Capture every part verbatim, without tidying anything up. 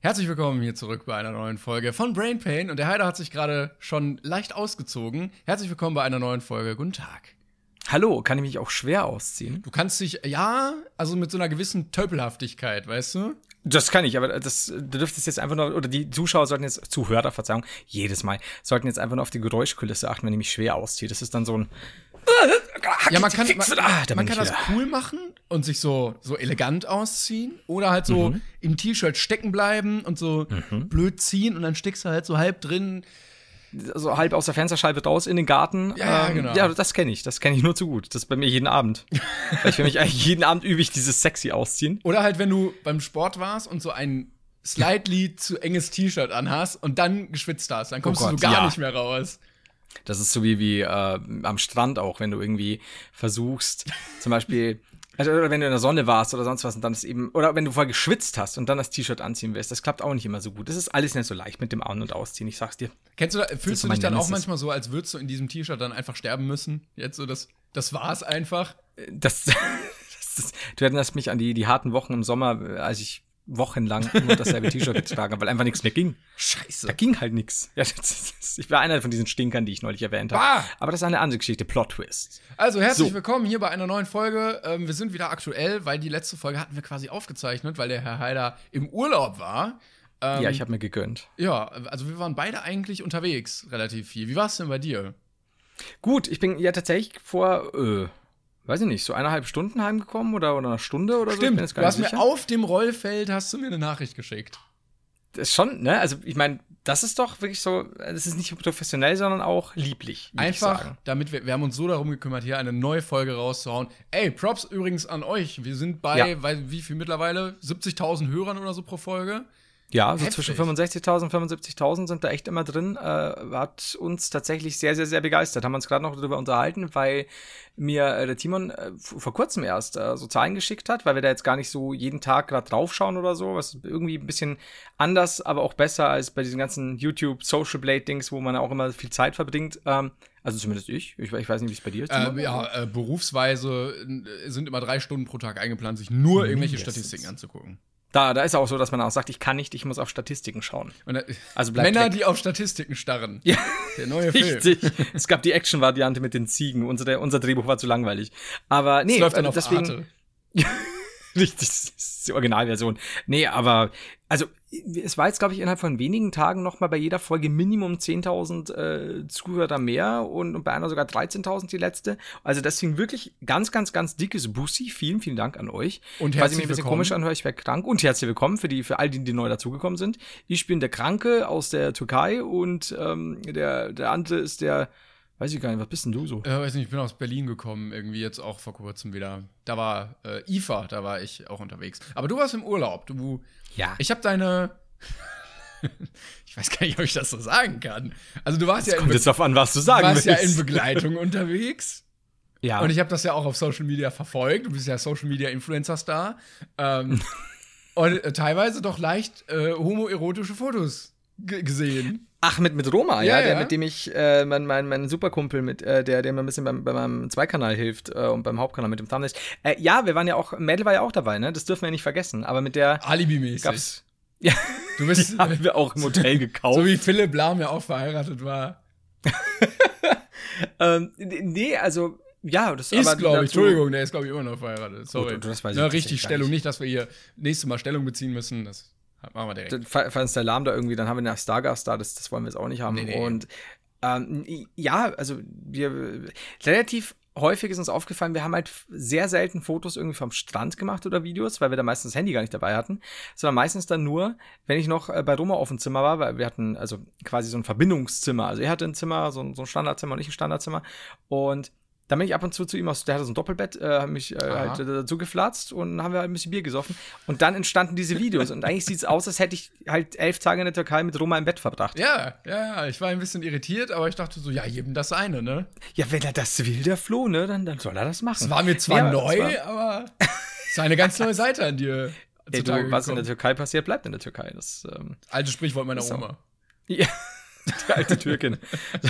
Herzlich willkommen hier zurück bei einer neuen Folge von Brain Pain. Und der Heider hat sich gerade schon leicht ausgezogen. Herzlich willkommen bei einer neuen Folge. Guten Tag. Hallo, kann ich mich auch schwer ausziehen? Du kannst dich, ja, also mit so einer gewissen Tölpelhaftigkeit, weißt du? Das kann ich, aber das, du dürftest jetzt einfach nur, oder die Zuschauer sollten jetzt, Zuhörer, Verzeihung, jedes Mal, sollten jetzt einfach nur auf die Geräuschkulisse achten, wenn ich mich schwer ausziehe. Das ist dann so ein Ja, man kann, man, ah, da man bin kann ich das wieder. cool machen und sich so, so elegant ausziehen. Oder halt so Mhm. im T-Shirt stecken bleiben und so Mhm. blöd ziehen und dann steckst du halt so halb drin. So halb aus der Fensterscheibe raus in den Garten. Ja, genau. Ja, das kenne ich, das kenne ich nur zu gut. Das ist bei mir jeden Abend. Weil ich für mich eigentlich jeden Abend übe ich dieses sexy Ausziehen. Oder halt, wenn du beim Sport warst und so ein slightly zu enges T-Shirt anhast und dann geschwitzt hast, dann kommst Oh du Gott, so gar ja. nicht mehr raus. Das ist so wie, wie äh, am Strand auch, wenn du irgendwie versuchst, zum Beispiel, also, oder wenn du in der Sonne warst oder sonst was und dann ist eben, oder wenn du voll geschwitzt hast und dann das T-Shirt anziehen willst, das klappt auch nicht immer so gut. Das ist alles nicht so leicht mit dem An- und Ausziehen, ich sag's dir. Kennst du, da, ist fühlst so du dich mein dann auch Nemesis. manchmal so, als würdest du in diesem T-Shirt dann einfach sterben müssen? Jetzt so, das, das war's einfach. Das, das ist, du erinnerst mich an die, die harten Wochen im Sommer, als ich wochenlang nur dasselbe T-Shirt getragen habe, weil einfach nichts mehr ging. Scheiße. Da ging halt nichts. Ja, das ist- ich war einer von diesen Stinkern, die ich neulich erwähnt habe. Bah! Aber das ist eine andere Geschichte, Plot-Twist. Also, herzlich So. willkommen hier bei einer neuen Folge. Ähm, wir sind wieder aktuell, weil die letzte Folge hatten wir quasi aufgezeichnet, weil der Herr Heider im Urlaub war. Ähm, Ja, ich habe mir gegönnt. Ja, also wir waren beide eigentlich unterwegs, relativ viel. Wie war es denn bei dir? Gut, ich bin ja tatsächlich vor, äh, weiß ich nicht, so eineinhalb Stunden heimgekommen oder, oder eine Stunde oder so. Ich bin Stimmt, jetzt du gar hast nicht mir sicher. auf dem Rollfeld, hast du mir eine Nachricht geschickt. Das ist schon, ne? Also, ich meine, das ist doch wirklich so, das ist nicht nur professionell, sondern auch lieblich. würd ich Einfach, sagen. damit wir, wir haben uns so darum gekümmert, hier eine neue Folge rauszuhauen. Ey, Props übrigens an euch. Wir sind bei, Ja. weil, wie viel mittlerweile? siebzigtausend Hörern oder so pro Folge. Ja, so Heftig. zwischen fünfundsechzigtausend, fünfundsiebzigtausend sind da echt immer drin. Äh, hat uns tatsächlich sehr, sehr, sehr begeistert. Haben uns gerade noch darüber unterhalten, weil mir äh, der Timon äh, f- vor kurzem erst äh, so Zahlen geschickt hat, weil wir da jetzt gar nicht so jeden Tag gerade draufschauen oder so. Was irgendwie ein bisschen anders, aber auch besser als bei diesen ganzen YouTube-Social-Blade-Dings, wo man auch immer viel Zeit verbringt. Ähm, also zumindest ich. Ich, ich weiß nicht, wie es bei dir ist. Timon. Äh, ja, äh, berufsweise äh, sind immer drei Stunden pro Tag eingeplant, sich nur irgendwelche Mindestens. Statistiken anzugucken. Da, da ist auch so, dass man auch sagt, ich kann nicht, ich muss auf Statistiken schauen. Und, äh, Also bleibt Männer, weg. die auf Statistiken starren. Ja. Der neue Film. Richtig. Es gab die Action-Variante mit den Ziegen. Unser, unser Drehbuch war zu langweilig. Aber nee, Das läuft dann äh, auf deswegen. Arte. Richtig, das ist die Originalversion. Nee, aber, also, es war jetzt, glaube ich, innerhalb von wenigen Tagen noch mal bei jeder Folge Minimum zehntausend äh, Zuhörer mehr und, und bei einer sogar dreizehntausend die letzte. Also, deswegen wirklich ganz, ganz, ganz dickes Bussi. Vielen, vielen Dank an euch. Und Falls ich herzlich mich ein bisschen willkommen. komisch anhöre, ich wäre krank. Und herzlich willkommen für, die, für all die, die neu dazugekommen sind. Ich bin der Kranke aus der Türkei und ähm, der, der andere ist der, weiß ich gar nicht, was bist denn du so? Äh, weiß nicht, ich bin aus Berlin gekommen, irgendwie jetzt auch vor kurzem wieder. Da war äh, I F A, da war ich auch unterwegs. Aber du warst im Urlaub. Du, Ja. ich habe deine. Ich weiß gar nicht, ob ich das so sagen kann. Also, du warst, ja in, Kommt Be jetzt drauf an, was du sagen warst willst. ja in Begleitung unterwegs. Ja. Und ich habe das ja auch auf Social Media verfolgt. Du bist ja Social Media Influencer-Star. Ähm, und äh, teilweise doch leicht äh, homoerotische Fotos g- gesehen. Ach, mit, mit Roma, Ja, ja, der, ja. mit dem ich, äh, mein, mein, mein Superkumpel, mit, äh, der, der mir ein bisschen beim, bei meinem Zweikanal hilft äh, und beim Hauptkanal mit dem Thumbnail. Äh, ja, wir waren ja auch, Mädel war ja auch dabei, ne? Das dürfen wir nicht vergessen. Aber mit der Alibi-mäßig. gab's. Ja, Du bist, die haben wir auch im Hotel gekauft. so wie Philipp Lahm ja auch verheiratet war. ähm, nee, also, ja, das Ist, aber glaube ich, dazu- Entschuldigung, der ist, glaube ich, immer noch verheiratet. Sorry. Gut, das weiß ich Na, tatsächlich richtig gar Stellung, nicht. nicht, dass wir hier nächstes Mal Stellung beziehen müssen. Das machen wir direkt. Fa- Falls der Alarm da irgendwie, dann haben wir einen Stargast da, das, das wollen wir jetzt auch nicht haben. Nee, nee. Und ähm, ja, also wir relativ häufig ist uns aufgefallen, wir haben halt sehr selten Fotos irgendwie vom Strand gemacht oder Videos, weil wir da meistens das Handy gar nicht dabei hatten, sondern meistens dann nur, wenn ich noch äh, bei Roma auf dem Zimmer war, weil wir hatten also quasi so ein Verbindungszimmer. Also er hatte ein Zimmer, so ein, so ein Standardzimmer und ich ein Standardzimmer. Und dann bin ich ab und zu zu ihm aus, der hatte so ein Doppelbett, äh, habe mich äh, Aha. halt äh, dazu geflatzt und dann haben wir halt ein bisschen Bier gesoffen. Und dann entstanden diese Videos. Und eigentlich sieht es aus, als hätte ich halt elf Tage in der Türkei mit Roma im Bett verbracht. Ja, ja, ja. Ich war ein bisschen irritiert, aber ich dachte so, ja, jedem das eine, ne? Ja, wenn er das will, der Flo, ne, dann, dann soll er das machen. Es war mir zwar Ja, das neu, war- aber es war eine ganz neue Seite an dir. Ey, zutage du, was in gekommen. der Türkei passiert, bleibt in der Türkei. Das, ähm, Altes Sprichwort meiner Ist auch- Oma. ja, Die alte Türkin.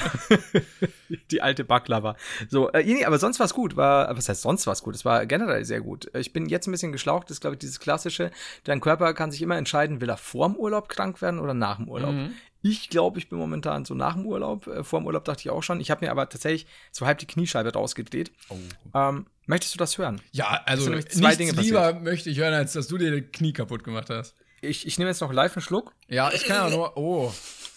Die alte Baklava. So, äh, nee, aber sonst war es gut. War, was heißt sonst war es gut? Es war generell sehr gut. Ich bin jetzt ein bisschen geschlaucht. Das ist, glaube ich, dieses klassische. Dein Körper kann sich immer entscheiden, will er vorm Urlaub krank werden oder nach dem Urlaub. Mhm. Ich glaube, ich bin momentan so nach dem Urlaub. Äh, vor dem Urlaub dachte ich auch schon. Ich habe mir aber tatsächlich so halb die Kniescheibe rausgedreht. Oh. Ähm, möchtest du das hören? Ja, also nichts zwei Dinge lieber passiert. möchte ich hören, als dass du dir das Knie kaputt gemacht hast. Ich, ich nehme jetzt noch live einen Schluck. Ja, ich kann ja nur. Oh.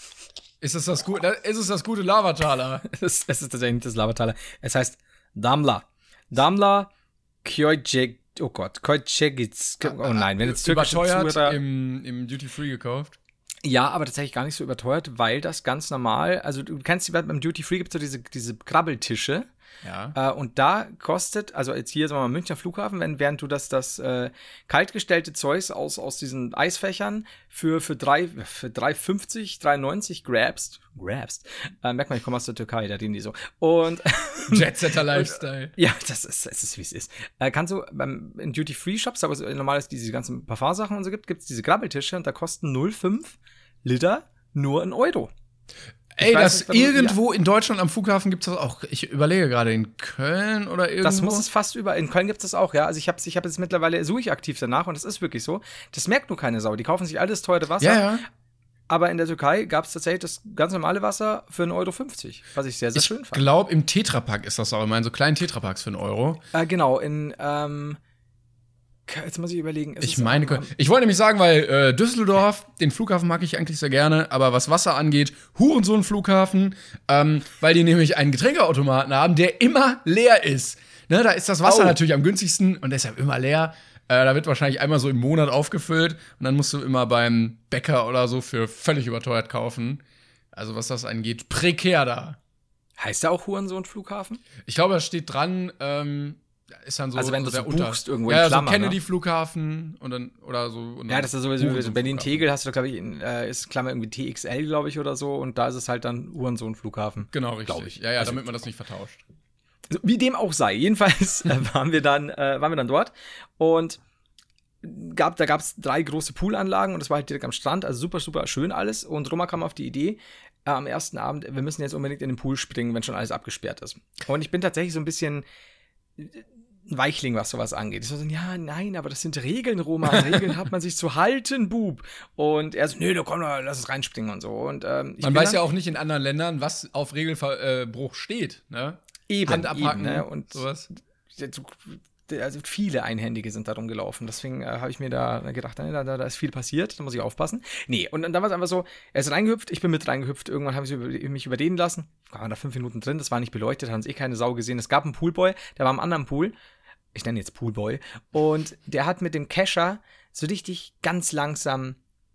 Ist es das, gut, ist es das gute Lavataler? Es, es ist tatsächlich nicht das Lavataler. Es heißt Damla. Damla Kjojek. Oh Gott, Kjojek. Oh nein, wenn jetzt türkische Überteuert Zuhörer im, im Duty Free gekauft. Ja, aber tatsächlich gar nicht so überteuert, weil das ganz normal, also du kennst die, beim Duty Free gibt es so diese, diese Krabbeltische. Ja. Äh, und da kostet, also jetzt hier, sagen wir mal, Münchner Flughafen, wenn, während du das, das äh, kaltgestellte Zeugs aus, aus diesen Eisfächern für, für drei, für drei fünfzig, drei neunzig grabst, grabst, äh, merkt man, ich komme aus der Türkei, da reden die so. Und Jetsetter Lifestyle. Ja, das ist, es ist, wie es ist. Äh, kannst du beim, in Duty-Free-Shops, aber es normal diese ganzen Parfumsachen und so gibt, gibt es diese Grabbeltische und da kosten null Komma fünf Liter nur ein Euro. Ey, das nicht, irgendwo ja. in Deutschland am Flughafen gibt es das auch. Ich überlege gerade, in Köln oder irgendwo. Das muss es fast über. In Köln gibt es das auch, ja. Also ich habe ich hab jetzt mittlerweile, suche ich aktiv danach und das ist wirklich so. Das merkt nur keine Sau. Die kaufen sich alles teure Wasser. Ja, ja. Aber in der Türkei gab es tatsächlich das ganz normale Wasser für einen Euro fünfzig, was ich sehr, sehr ich schön fand. Ich glaube, im Tetrapack ist das auch immer, in so kleinen Tetrapacks für einen Euro. Äh, genau, in, ähm, jetzt muss ich überlegen. Ich meine, auch, ich wollte nämlich sagen, weil äh, Düsseldorf, den Flughafen mag ich eigentlich sehr gerne, aber was Wasser angeht, Hurensohn-Flughafen, ähm, weil die nämlich einen Getränkeautomaten haben, der immer leer ist. Ne, da ist das Wasser oh. natürlich am günstigsten und deshalb immer leer. Äh, da wird wahrscheinlich einmal so im Monat aufgefüllt und dann musst du immer beim Bäcker oder so für völlig überteuert kaufen. Also was das angeht, prekär da. Heißt der auch Hurensohn-Flughafen? Ich glaube, da steht dran, ähm, ist dann so. Also wenn du der so buchst, unter, irgendwo ja, in Klammern, so Kennedy-Flughafen und dann, oder so. Und ja, das ist sowieso, so Berlin-Tegel hast du, glaube ich, in, äh, ist Klammer irgendwie T X L, glaube ich, oder so und da ist es halt dann Hurensohn-Flughafen. Genau, richtig. Ich. Ja, ja, also, damit man das nicht vertauscht. Wie dem auch sei. Jedenfalls äh, waren wir dann, äh, waren wir dann dort und gab, da gab es drei große Poolanlagen und das war halt direkt am Strand, also super, super schön alles. Und Roma kam auf die Idee, äh, am ersten Abend, wir müssen jetzt unbedingt in den Pool springen, wenn schon alles abgesperrt ist. Und ich bin tatsächlich so ein bisschen ein Weichling, was sowas angeht. Ich so, ja, nein, aber das sind Regeln, Roma. Regeln hat man sich zu halten, Bub. Und er so, nö, du komm, lass es reinspringen und so. Und, ähm, ich man weiß ja auch nicht in anderen Ländern, was auf Regelbruch steht, ne? Eben, Hand abhaken, eben, ne? Und sowas. Also viele Einhändige sind da rumgelaufen. Deswegen äh, habe ich mir da gedacht, da, da, da ist viel passiert, da muss ich aufpassen. Nee, und dann war es einfach so, er ist reingehüpft, ich bin mit reingehüpft. Irgendwann haben sie über, mich überreden lassen. Waren da fünf Minuten drin, das war nicht beleuchtet, haben es eh keine Sau gesehen. Es gab einen Poolboy, der war am anderen Pool. Ich nenne jetzt Poolboy. Und der hat mit dem Kescher so richtig ganz langsam,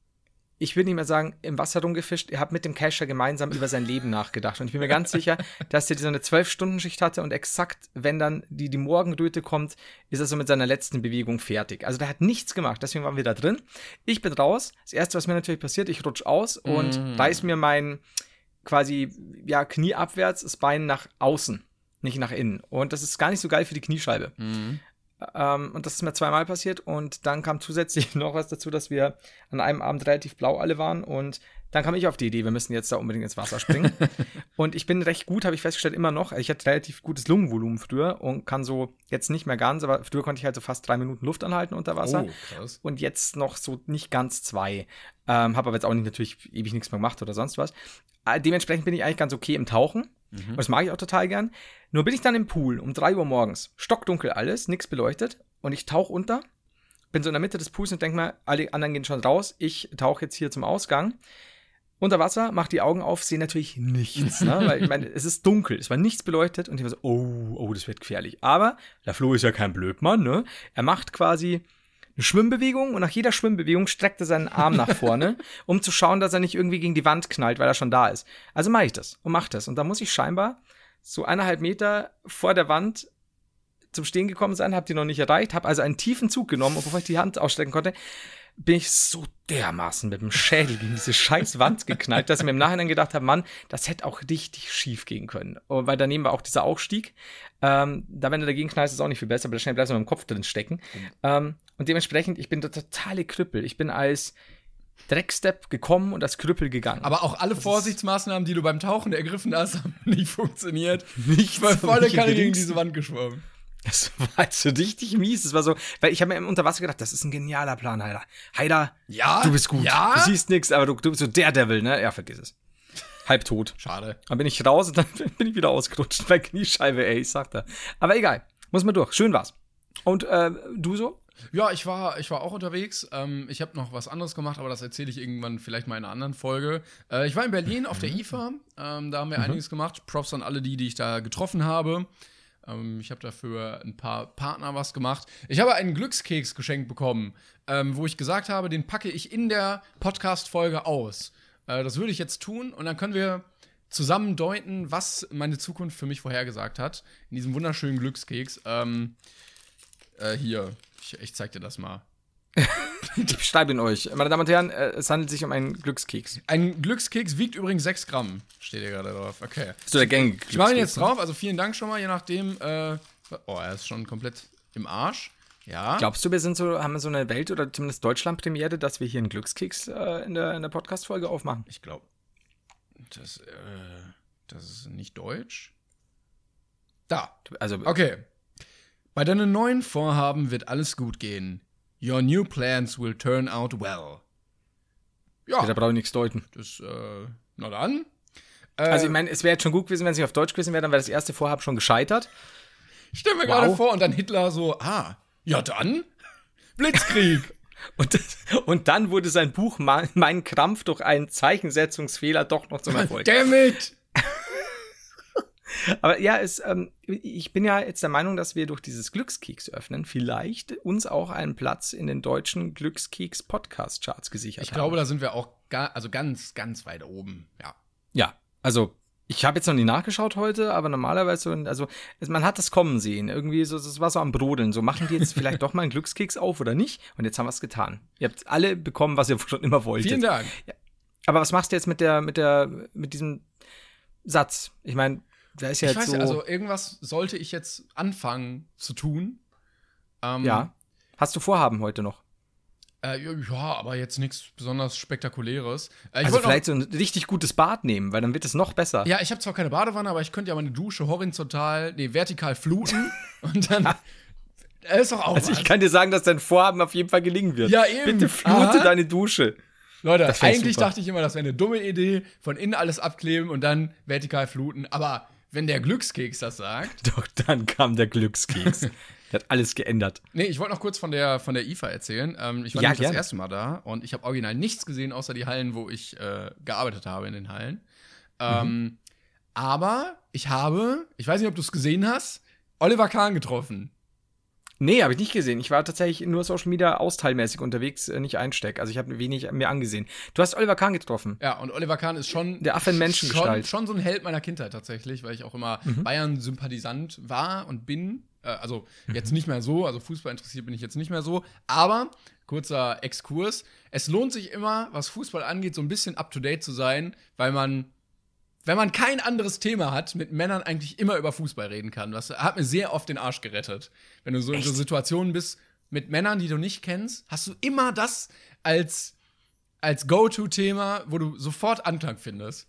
ich würde nicht mehr sagen, im Wasser rumgefischt. Er hat mit dem Kescher gemeinsam über sein Leben nachgedacht. Und ich bin mir ganz sicher, dass der so eine zwölf-Stunden-Schicht hatte und exakt, wenn dann die, die Morgenröte kommt, ist er so mit seiner letzten Bewegung fertig. Also der hat nichts gemacht, deswegen waren wir da drin. Ich bin raus. Das Erste, was mir natürlich passiert, ich rutsch aus und mm. reiß mir mein quasi, ja, Knie abwärts, das Bein nach außen, nicht nach innen. Und das ist gar nicht so geil für die Kniescheibe. Mm. Ähm, und das ist mir zweimal passiert und dann kam zusätzlich noch was dazu, dass wir an einem Abend relativ blau alle waren und dann kam ich auf die Idee, wir müssen jetzt da unbedingt ins Wasser springen. Und ich bin recht gut, habe ich festgestellt, immer noch. Ich hatte relativ gutes Lungenvolumen früher und kann so, jetzt nicht mehr ganz, aber früher konnte ich halt so fast drei Minuten Luft anhalten unter Wasser. Oh, krass. Und jetzt noch so nicht ganz zwei. Ähm, habe aber jetzt auch nicht natürlich ewig nichts mehr gemacht oder sonst was. Äh, dementsprechend bin ich eigentlich ganz okay im Tauchen. Mhm. Und das mag ich auch total gern. Nur bin ich dann im Pool um drei Uhr morgens, stockdunkel alles, nichts beleuchtet und ich tauche unter, bin so in der Mitte des Pools und denke mal, alle anderen gehen schon raus, ich tauche jetzt hier zum Ausgang. Unter Wasser, mach die Augen auf, sehe natürlich nichts, ne? Weil ich meine, es ist dunkel, es war nichts beleuchtet und ich war so, oh, oh, das wird gefährlich. Aber der Flo ist ja kein Blödmann, ne? Er macht quasi eine Schwimmbewegung und nach jeder Schwimmbewegung streckt er seinen Arm nach vorne, um zu schauen, dass er nicht irgendwie gegen die Wand knallt, weil er schon da ist. Also mache ich das und mach das. Und da muss ich scheinbar so eineinhalb Meter vor der Wand zum Stehen gekommen sein, hab die noch nicht erreicht, habe also einen tiefen Zug genommen und bevor ich die Hand ausstrecken konnte, bin ich so dermaßen mit dem Schädel gegen diese scheiß Wand geknallt, dass ich mir im Nachhinein gedacht habe, Mann, das hätte auch richtig schief gehen können. Und weil daneben war auch dieser Aufstieg. Ähm, da, wenn du dagegen knallst, ist es auch nicht viel besser, aber schnell bleibst du mit dem Kopf drin stecken. Mhm. Ähm, und dementsprechend, ich bin der totale Krüppel. Ich bin als Dreckstep gekommen und als Krüppel gegangen. Aber auch alle Vorsichtsmaßnahmen, die du beim Tauchen ergriffen hast, haben nicht funktioniert. Ich war volle Kanne gegen diese Wand geschwommen. Das war halt so richtig mies. Das war so, weil ich habe mir im Unterwasser gedacht, das ist ein genialer Plan, Heider. Heider, ja, du bist gut. Ja? Du siehst nichts, aber du, du bist so Daredevil, ne? Ja, vergiss es. Halb tot. Schade. Dann bin ich raus und dann bin ich wieder ausgerutscht. Bei Kniescheibe, ey, ich sag da. Aber egal. Muss man durch. Schön war's. Und äh, du so? Ja, ich war, ich war auch unterwegs. Ähm, ich habe noch was anderes gemacht, aber das erzähle ich irgendwann vielleicht mal in einer anderen Folge. Äh, ich war in Berlin auf der I F A. Ähm, da haben wir mhm. einiges gemacht. Props an alle die, die ich da getroffen habe. Ähm, ich habe dafür ein paar Partner was gemacht. Ich habe einen Glückskeks geschenkt bekommen, ähm, wo ich gesagt habe, den packe ich in der Podcast-Folge aus. Äh, das würde ich jetzt tun und dann können wir zusammen deuten, was meine Zukunft für mich vorhergesagt hat. In diesem wunderschönen Glückskeks. Ähm, äh, hier. Ich, ich zeig dir das mal. Ich beschreibe ihn euch. Meine Damen und Herren, es handelt sich um einen Glückskeks. Ein Glückskeks wiegt übrigens sechs Gramm. Steht hier gerade drauf. Okay. Bist du der Gang? Ich mache ihn jetzt drauf. Also vielen Dank schon mal, je nachdem. Äh, oh, er ist schon komplett im Arsch. Ja. Glaubst du, wir sind so, haben wir so eine Welt- oder zumindest Deutschland-Premiere, dass wir hier einen Glückskeks äh, in der, in der Podcast-Folge aufmachen? Ich glaube, das, äh, das ist nicht deutsch. Da. Also, okay. Bei deinen neuen Vorhaben wird alles gut gehen. Your new plans will turn out well. Ja. Da brauche ich nichts deuten. Das, äh, na dann. Äh, also, ich meine, es wäre jetzt schon gut gewesen, wenn es nicht auf Deutsch gewesen wäre, dann wäre das erste Vorhaben schon gescheitert. Stell mir wow. gerade vor, und dann Hitler so, ah, ja dann, Blitzkrieg. und, das, und dann wurde sein Buch Mein Krampf durch einen Zeichensetzungsfehler doch noch zum Erfolg. Damn it! Aber ja, es, ähm, ich bin ja jetzt der Meinung, dass wir durch dieses Glückskeks öffnen vielleicht uns auch einen Platz in den deutschen Glückskeks-Podcast-Charts gesichert ich haben. Ich glaube, da sind wir auch ga, also ganz, ganz weit oben, ja. Ja, also ich habe jetzt noch nie nachgeschaut heute, aber normalerweise, also man hat das kommen sehen. Irgendwie so, das war so am Brodeln. So, machen die jetzt vielleicht doch mal einen Glückskeks auf oder nicht? Und jetzt haben wir es getan. Ihr habt alle bekommen, was ihr schon immer wolltet. Vielen Dank. Ja. Aber was machst du jetzt mit der, mit der, mit diesem Satz? Ich meine, da ist ja ich jetzt weiß so. Ja, also irgendwas sollte ich jetzt anfangen zu tun. Ähm, ja. Hast du Vorhaben heute noch? Äh, ja, aber jetzt nichts besonders Spektakuläres. Äh, ich also vielleicht noch, so ein richtig gutes Bad nehmen, weil dann wird es noch besser. Ja, ich habe zwar keine Badewanne, aber ich könnte ja meine Dusche horizontal, nee, vertikal fluten und dann äh, ist doch auch Also was. ich kann dir sagen, dass dein Vorhaben auf jeden Fall gelingen wird. Ja, eben. Bitte flute Aha. deine Dusche. Leute, eigentlich dachte ich immer, das wäre eine dumme Idee, von innen alles abkleben und dann vertikal fluten, aber wenn der Glückskeks das sagt. Doch, dann kam der Glückskeks. Der hat alles geändert. Nee, ich wollte noch kurz von der, von der I F A erzählen. Ähm, ich war ja, nicht gerne. das erste Mal da und ich habe original nichts gesehen, außer die Hallen, wo ich äh, gearbeitet habe in den Hallen. Ähm, mhm. Aber ich habe, ich weiß nicht, ob du es gesehen hast, Oliver Kahn getroffen. Nee, habe ich nicht gesehen. Ich war tatsächlich nur Social Media austeilmäßig unterwegs, äh, nicht Einsteck. Also ich habe wenig mir angesehen. Du hast Oliver Kahn getroffen. Ja, und Oliver Kahn ist schon der Affe in Menschengestalt. Schon, schon so ein Held meiner Kindheit tatsächlich, weil ich auch immer mhm. Bayern-Sympathisant war und bin. Äh, also mhm. jetzt nicht mehr so, also Fußball interessiert bin ich jetzt nicht mehr so. Aber, kurzer Exkurs, es lohnt sich immer, was Fußball angeht, so ein bisschen up-to-date zu sein, weil man wenn man kein anderes Thema hat, mit Männern eigentlich immer über Fußball reden kann. Das hat mir sehr oft den Arsch gerettet. Wenn du so Echt? in so Situationen bist mit Männern, die du nicht kennst, hast du immer das als, als Go-To-Thema, wo du sofort Anklang findest.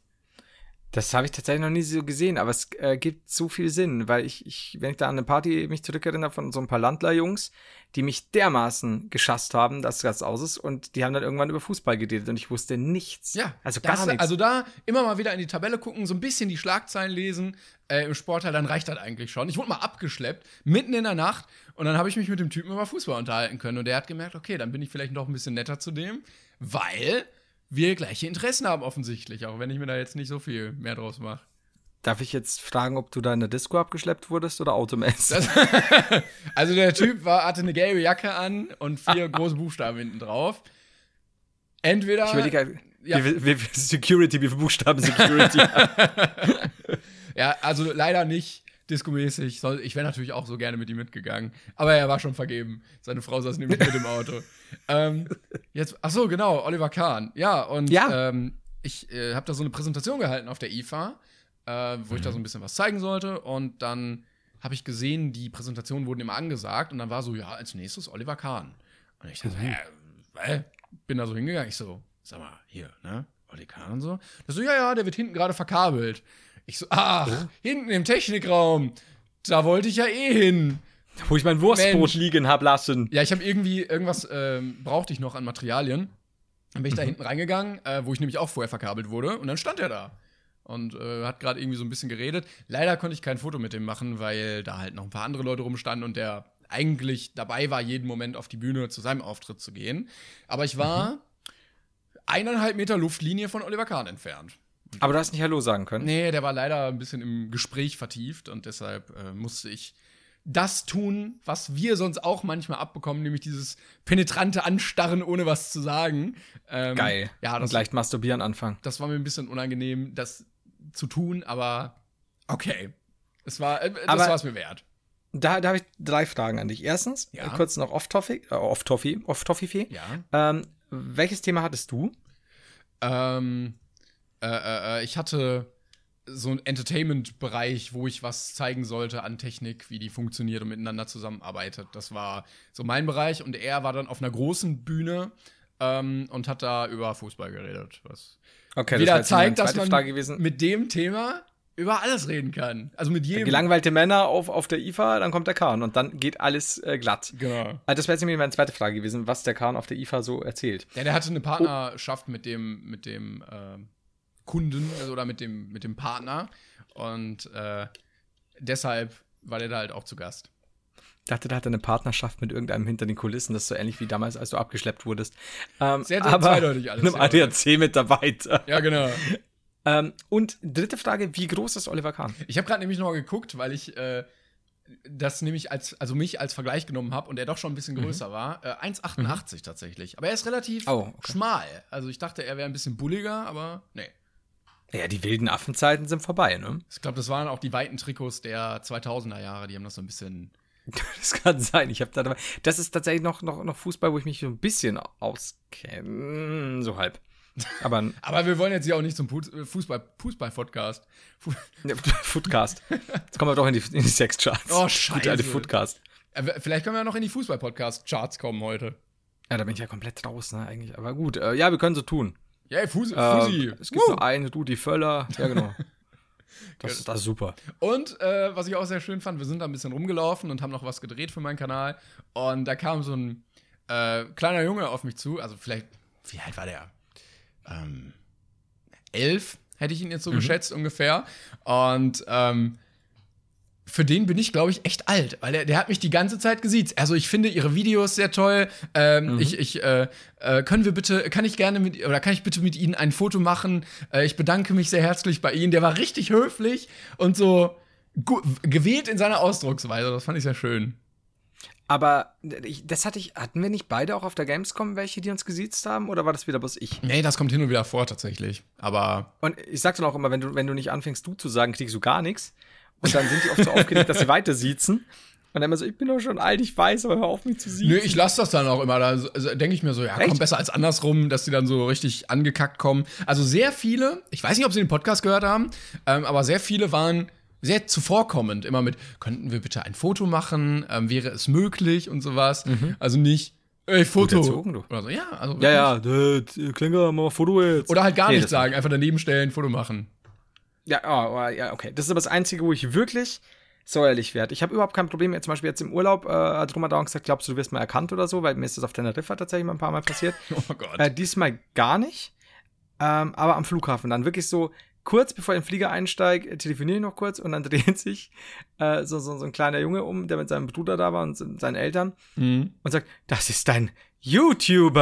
Das habe ich tatsächlich noch nie so gesehen, aber es äh, gibt so viel Sinn, weil ich, ich, wenn ich da an eine Party mich zurückerinnere von so ein paar Landlerjungs, die mich dermaßen geschasst haben, dass das aus ist und die haben dann irgendwann über Fußball geredet und ich wusste nichts. Ja, also gar nichts. Also da immer mal wieder in die Tabelle gucken, so ein bisschen die Schlagzeilen lesen äh, im Sportteil, dann reicht das eigentlich schon. Ich wurde mal abgeschleppt, mitten in der Nacht und dann habe ich mich mit dem Typen über Fußball unterhalten können und der hat gemerkt, okay, dann bin ich vielleicht noch ein bisschen netter zu dem, weil wir gleiche Interessen haben offensichtlich, auch wenn ich mir da jetzt nicht so viel mehr draus mache. Darf ich jetzt fragen, ob du da in der Disco abgeschleppt wurdest oder automäßig? Also der Typ war, hatte eine gelbe Jacke an und vier große Buchstaben hinten drauf. Entweder... Ich überlege, ja. wie, wie, wie Security, wie viele Buchstaben Security? Ja, also leider nicht discomäßig. Ich wäre natürlich auch so gerne mit ihm mitgegangen. Aber er war schon vergeben. Seine Frau saß nämlich mit im Auto. ähm, jetzt, ach so, genau, Oliver Kahn. Ja, und ja. Ähm, ich äh, habe da so eine Präsentation gehalten auf der I F A, äh, wo mhm. ich da so ein bisschen was zeigen sollte. Und dann habe ich gesehen, die Präsentationen wurden immer angesagt. Und dann war so, ja, als nächstes Oliver Kahn. Und ich dachte, mhm. hä, äh, bin da so hingegangen. Ich so, sag mal, hier, ne? Oli Kahn und so. Das so, ja, ja, der wird hinten gerade verkabelt. Ich so, ach, oh. hinten im Technikraum. Da wollte ich ja eh hin. Wo ich mein Wurstbrot liegen hab lassen. Ja, ich habe irgendwie, irgendwas ähm, brauchte ich noch an Materialien. Dann bin ich mhm. da hinten reingegangen, äh, wo ich nämlich auch vorher verkabelt wurde. Und dann stand er da. Und äh, hat gerade irgendwie so ein bisschen geredet. Leider konnte ich kein Foto mit dem machen, weil da halt noch ein paar andere Leute rumstanden und der eigentlich dabei war, jeden Moment auf die Bühne zu seinem Auftritt zu gehen. Aber ich war mhm. eineinhalb Meter Luftlinie von Oliver Kahn entfernt. Aber du hast nicht Hallo sagen können? Nee, der war leider ein bisschen im Gespräch vertieft und deshalb äh, musste ich das tun, was wir sonst auch manchmal abbekommen, nämlich dieses penetrante Anstarren, ohne was zu sagen. Ähm, Geil. Ja, das, und leicht masturbieren anfangen. Das war mir ein bisschen unangenehm, das zu tun, aber okay. Es war, äh, das war es mir wert. Da, da habe ich drei Fragen an dich. Erstens, ja. kurz noch off-topic, äh, off-toffee, off-toffee. Ja. Ähm, welches Thema hattest du? Ähm, äh, äh, ich hatte so einen Entertainment-Bereich, wo ich was zeigen sollte an Technik, wie die funktioniert und miteinander zusammenarbeitet. Das war so mein Bereich und er war dann auf einer großen Bühne ähm, und hat da über Fußball geredet. Was okay, wieder das zeigt, dass man mit dem Thema über alles reden kann. Also mit jedem. Gelangweilte Männer auf, auf der I F A, dann kommt der Kahn und dann geht alles äh, glatt. Genau. Also das wäre jetzt nämlich meine zweite Frage gewesen, was der Kahn auf der I F A so erzählt. Ja, der hatte eine Partnerschaft oh. mit dem, mit dem äh, Kunden also, oder mit dem, mit dem Partner und äh, deshalb war der da halt auch zu Gast. Ich dachte, der hatte eine Partnerschaft mit irgendeinem hinter den Kulissen. Das ist so ähnlich wie damals, als du abgeschleppt wurdest. Ähm, sehr, sehr aber zweideutig alles. Mit einem A D A C-Mitarbeiter. Ja, genau. ähm, und dritte Frage, wie groß ist Oliver Kahn? Ich habe gerade nämlich noch mal geguckt, weil ich äh, das nämlich als, also mich als Vergleich genommen habe und er doch schon ein bisschen größer mhm. war. Äh, eins Komma achtundachtzig mhm. tatsächlich. Aber er ist relativ oh, okay. schmal. Also ich dachte, er wäre ein bisschen bulliger, aber nee. Ja, die wilden Affenzeiten sind vorbei, ne? Ich glaube, das waren auch die weiten Trikots der zweitausender Jahre. Die haben das so ein bisschen. Das kann sein. Ich habe da dabei. Das ist tatsächlich noch, noch, noch Fußball, wo ich mich so ein bisschen auskenne. So halb. Aber, Aber wir wollen jetzt hier auch nicht zum Fußball, Fußball-Podcast. Footcast. Jetzt kommen wir doch in die, in die Sexcharts. Oh, scheiße. Gute alte Footcast. Vielleicht können wir ja noch in die Fußball-Podcast-Charts kommen heute. Ja, da bin ich ja komplett draußen, ne, eigentlich. Aber gut, äh, ja, wir können so tun. Ja, yeah, Fusi. Fusi. Äh, es gibt Woo. nur einen, Rudi Völler. Ja, genau. Das, das ist super. Und äh, was ich auch sehr schön fand, wir sind da ein bisschen rumgelaufen und haben noch was gedreht für meinen Kanal. Und da kam so ein äh, kleiner Junge auf mich zu. Also vielleicht, wie alt war der? Ähm, elf, hätte ich ihn jetzt so mhm. geschätzt ungefähr. Und ähm, für den bin ich, glaube ich, echt alt, weil der, der hat mich die ganze Zeit gesiezt. Also ich finde ihre Videos sehr toll. Ähm, mhm. Ich, ich, äh, äh, können wir bitte, kann ich gerne mit, oder kann ich bitte mit Ihnen ein Foto machen? Äh, ich bedanke mich sehr herzlich bei Ihnen. Der war richtig höflich und so gu- gewählt in seiner Ausdrucksweise. Das fand ich sehr schön. Aber ich, das hatte ich, hatten wir nicht beide auch auf der Gamescom welche, die uns gesiezt haben? Oder war das wieder bloß ich? Nee, das kommt hin und wieder vor, tatsächlich. Aber. Und ich sag dann auch immer, wenn du, wenn du nicht anfängst, du zu sagen, kriegst du gar nichts. Und dann sind die oft so aufgeregt, dass sie weiter siezen. Und dann immer so, ich bin doch schon alt, ich weiß, aber hör auf mich zu siezen. Nö, ich lasse das dann auch immer. Da also, denke ich mir so, ja, Echt? komm, besser als andersrum, dass die dann so richtig angekackt kommen. Also sehr viele, ich weiß nicht, ob sie den Podcast gehört haben, ähm, aber sehr viele waren sehr zuvorkommend. Immer mit, könnten wir bitte ein Foto machen? Ähm, wäre es möglich? Und sowas. Mhm. Also nicht, ey, Foto. Erzogen, du. Oder so, ja. Also ja, ja, ja Klinger, mach mal Foto jetzt. Oder halt gar nee, nichts sagen, einfach daneben stellen, Foto machen. Ja, oh, ja, okay. Das ist aber das Einzige, wo ich wirklich säuerlich werde. Ich habe überhaupt kein Problem, jetzt zum Beispiel jetzt im Urlaub, äh, hat Roman dauernd gesagt, glaubst du, du wirst mal erkannt oder so, weil mir ist das auf Teneriffa tatsächlich mal ein paar Mal passiert. Oh Gott. Äh, diesmal gar nicht, ähm, aber am Flughafen dann wirklich so, kurz bevor ich in den Flieger einsteige, telefoniere ich noch kurz und dann dreht sich äh, so, so, so ein kleiner Junge um, der mit seinem Bruder da war und seinen Eltern mhm. und sagt, das ist dein YouTuber.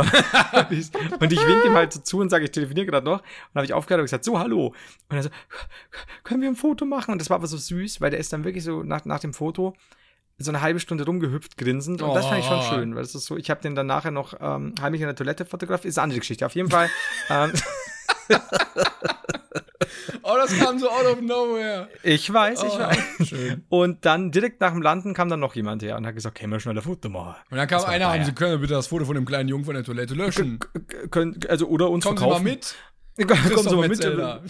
Und ich winke ihm halt so zu und sage, ich telefoniere gerade noch. Und dann habe ich aufgehört und gesagt, so, hallo. Und er so, können wir ein Foto machen? Und das war aber so süß, weil der ist dann wirklich so nach, nach dem Foto so eine halbe Stunde rumgehüpft, grinsend. Und oh. das fand ich schon schön, weil das ist so, ich habe den dann nachher noch ähm, heimlich in der Toilette fotografiert. Ist eine andere Geschichte. Auf jeden Fall. ähm, Oh, das kam so out of nowhere. Ich weiß, ich oh, weiß. Schön. Und dann direkt nach dem Landen kam dann noch jemand her und hat gesagt, können wir schnell ein Foto machen. Und dann kam einer, haben Sie können bitte das Foto von dem kleinen Jungen von der Toilette löschen. K- k- können, also oder uns Kommen verkaufen. Sie mal mit. Kommen Sie mal mit.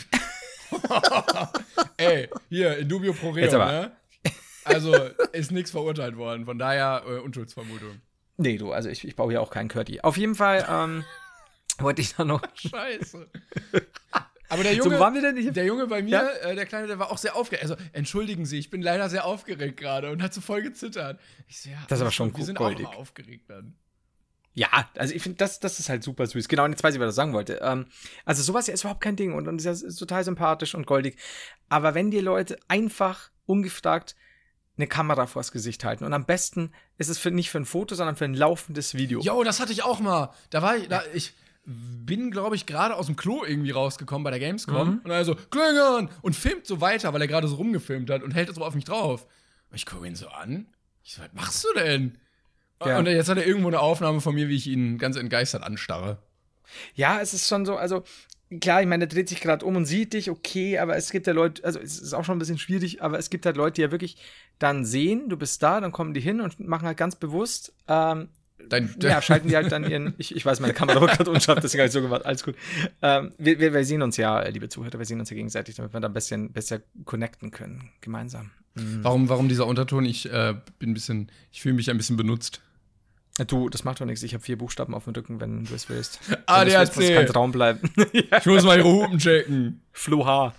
Ey, hier, in dubio pro reo, ne? Also, ist nichts verurteilt worden. Von daher, äh, Unschuldsvermutung. Nee, du, also ich, ich baue hier auch keinen Curti. Auf jeden Fall, ähm, wollte ich da noch. Scheiße. Aber der Junge, So, waren wir denn nicht? der Junge bei mir, Ja? äh, der Kleine, der war auch sehr aufgeregt. Also, entschuldigen Sie, ich bin leider sehr aufgeregt gerade und hat so voll gezittert. Ich so, ja, Das ist aber schon wir sind goldig. auch immer aufgeregt dann. Ja, also ich finde, das, das ist halt super süß. Genau, und jetzt weiß ich, was ich sagen wollte. Ähm, also sowas ist überhaupt kein Ding und, und ist, ja- ist total sympathisch und goldig. Aber wenn die Leute einfach ungefragt eine Kamera vors Gesicht halten und am besten ist es für, nicht für ein Foto, sondern für ein laufendes Video. Jo, das hatte ich auch mal. Da war ich, da, ich bin, glaube ich, gerade aus dem Klo irgendwie rausgekommen bei der Gamescom. Mhm. Und er so, Klingeln! Und filmt so weiter, weil er gerade so rumgefilmt hat und hält so auf mich drauf. Und ich gucke ihn so an. Ich so, was machst du denn? Ja. Und jetzt hat er irgendwo eine Aufnahme von mir, wie ich ihn ganz entgeistert anstarre. Ja, es ist schon so, also klar, ich meine, der dreht sich gerade um und sieht dich, okay, aber es gibt ja Leute, also es ist auch schon ein bisschen schwierig, aber es gibt halt Leute, die ja wirklich dann sehen, du bist da, dann kommen die hin und machen halt ganz bewusst, ähm, Dein, ja, schalten die halt dann ihren, ich, ich weiß, meine Kamera war gerade unscharf, deswegen habe ich so gemacht, alles gut. Ähm, wir, wir, wir sehen uns ja, äh, liebe Zuhörer, wir sehen uns ja gegenseitig, damit wir da ein bisschen besser connecten können, gemeinsam. warum, warum dieser Unterton? Ich äh, bin ein bisschen, ich fühle mich ein bisschen benutzt. Du, das macht doch nichts, ich habe vier Buchstaben auf dem Rücken, wenn du es willst. A Wenn D du A es willst, muss C. kein Traum bleiben. Ich muss mal ihre Hupen checken. Flo H.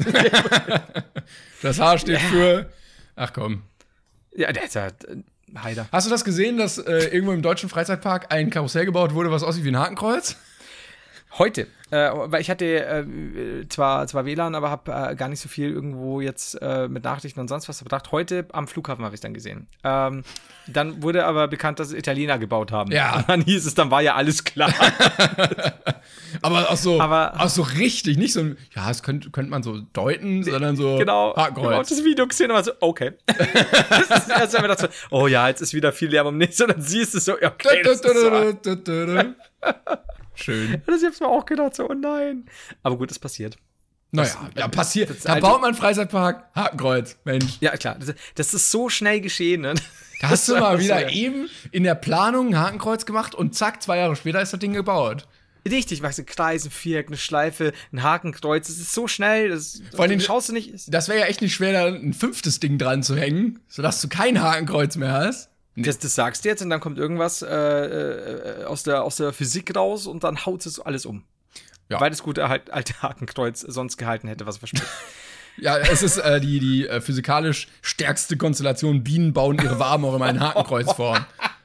Das H steht für. Ach komm. Ja, der ist ja äh, Heider. Hast du das gesehen, dass äh, irgendwo im deutschen Freizeitpark ein Karussell gebaut wurde, was aussieht wie ein Hakenkreuz? Heute, äh, weil ich hatte äh, zwar, zwar W L A N, aber habe äh, gar nicht so viel irgendwo jetzt äh, mit Nachrichten und sonst was bedacht. Heute am Flughafen habe ich es dann gesehen. Ähm, dann wurde aber bekannt, dass es Italiener gebaut haben. Ja. Und dann hieß es, dann war ja alles klar. Aber auch so, Aber- auch so richtig, nicht so ein, ja, das könnte könnt man so deuten, sondern so genau, genau, Hakenkreuz. das Video gesehen und war so, okay. Das ist erst, wenn wir dachte so, oh ja, jetzt ist wieder viel Lärm um nichts. Und dann siehst du so, ja, okay, das ist so. Schön. Das habe ich mir auch gedacht, so, oh nein. Aber gut, es passiert. Naja, ja, passiert. das Da alte- baut man einen Freizeitpark, Hakenkreuz, Mensch. Ja, klar, das, das ist so schnell geschehen. Ne? Da hast du Das mal war wieder so, ja. eben in der Planung ein Hakenkreuz gemacht und zack, zwei Jahre später ist das Ding gebaut. Richtig, weißt du, Kreis, ein Viereck, eine Schleife, ein Hakenkreuz, das ist so schnell, das, Vor allem- das schaust du nicht. Das wäre ja echt nicht schwer, da ein fünftes Ding dran zu hängen, sodass du kein Hakenkreuz mehr hast. Das, das sagst du jetzt und dann kommt irgendwas äh, äh, aus, der, aus der Physik raus und dann haut es alles um. Ja. Weil das gute halt, alte Hakenkreuz sonst gehalten hätte, was verspricht. Ja, es ist äh, die, die äh, physikalisch stärkste Konstellation. Bienen bauen ihre Waben auch immer in Hakenkreuzform.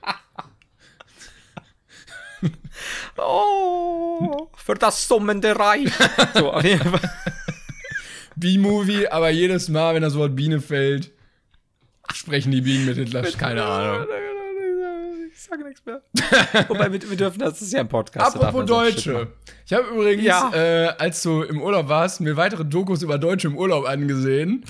Oh, für das summende Reich. So, auf jeden Fall. B-Movie, aber jedes Mal, wenn das Wort Biene fällt, sprechen die Bienen mit Hitler. Keine Ahnung. Ich sage nichts mehr. Wobei, wir, wir dürfen, das ist ja ein Podcast. da darf Apropos man so Shit Deutsche. machen. Ich habe übrigens, Ja. äh, als du im Urlaub warst, mir weitere Dokus über Deutsche im Urlaub angesehen.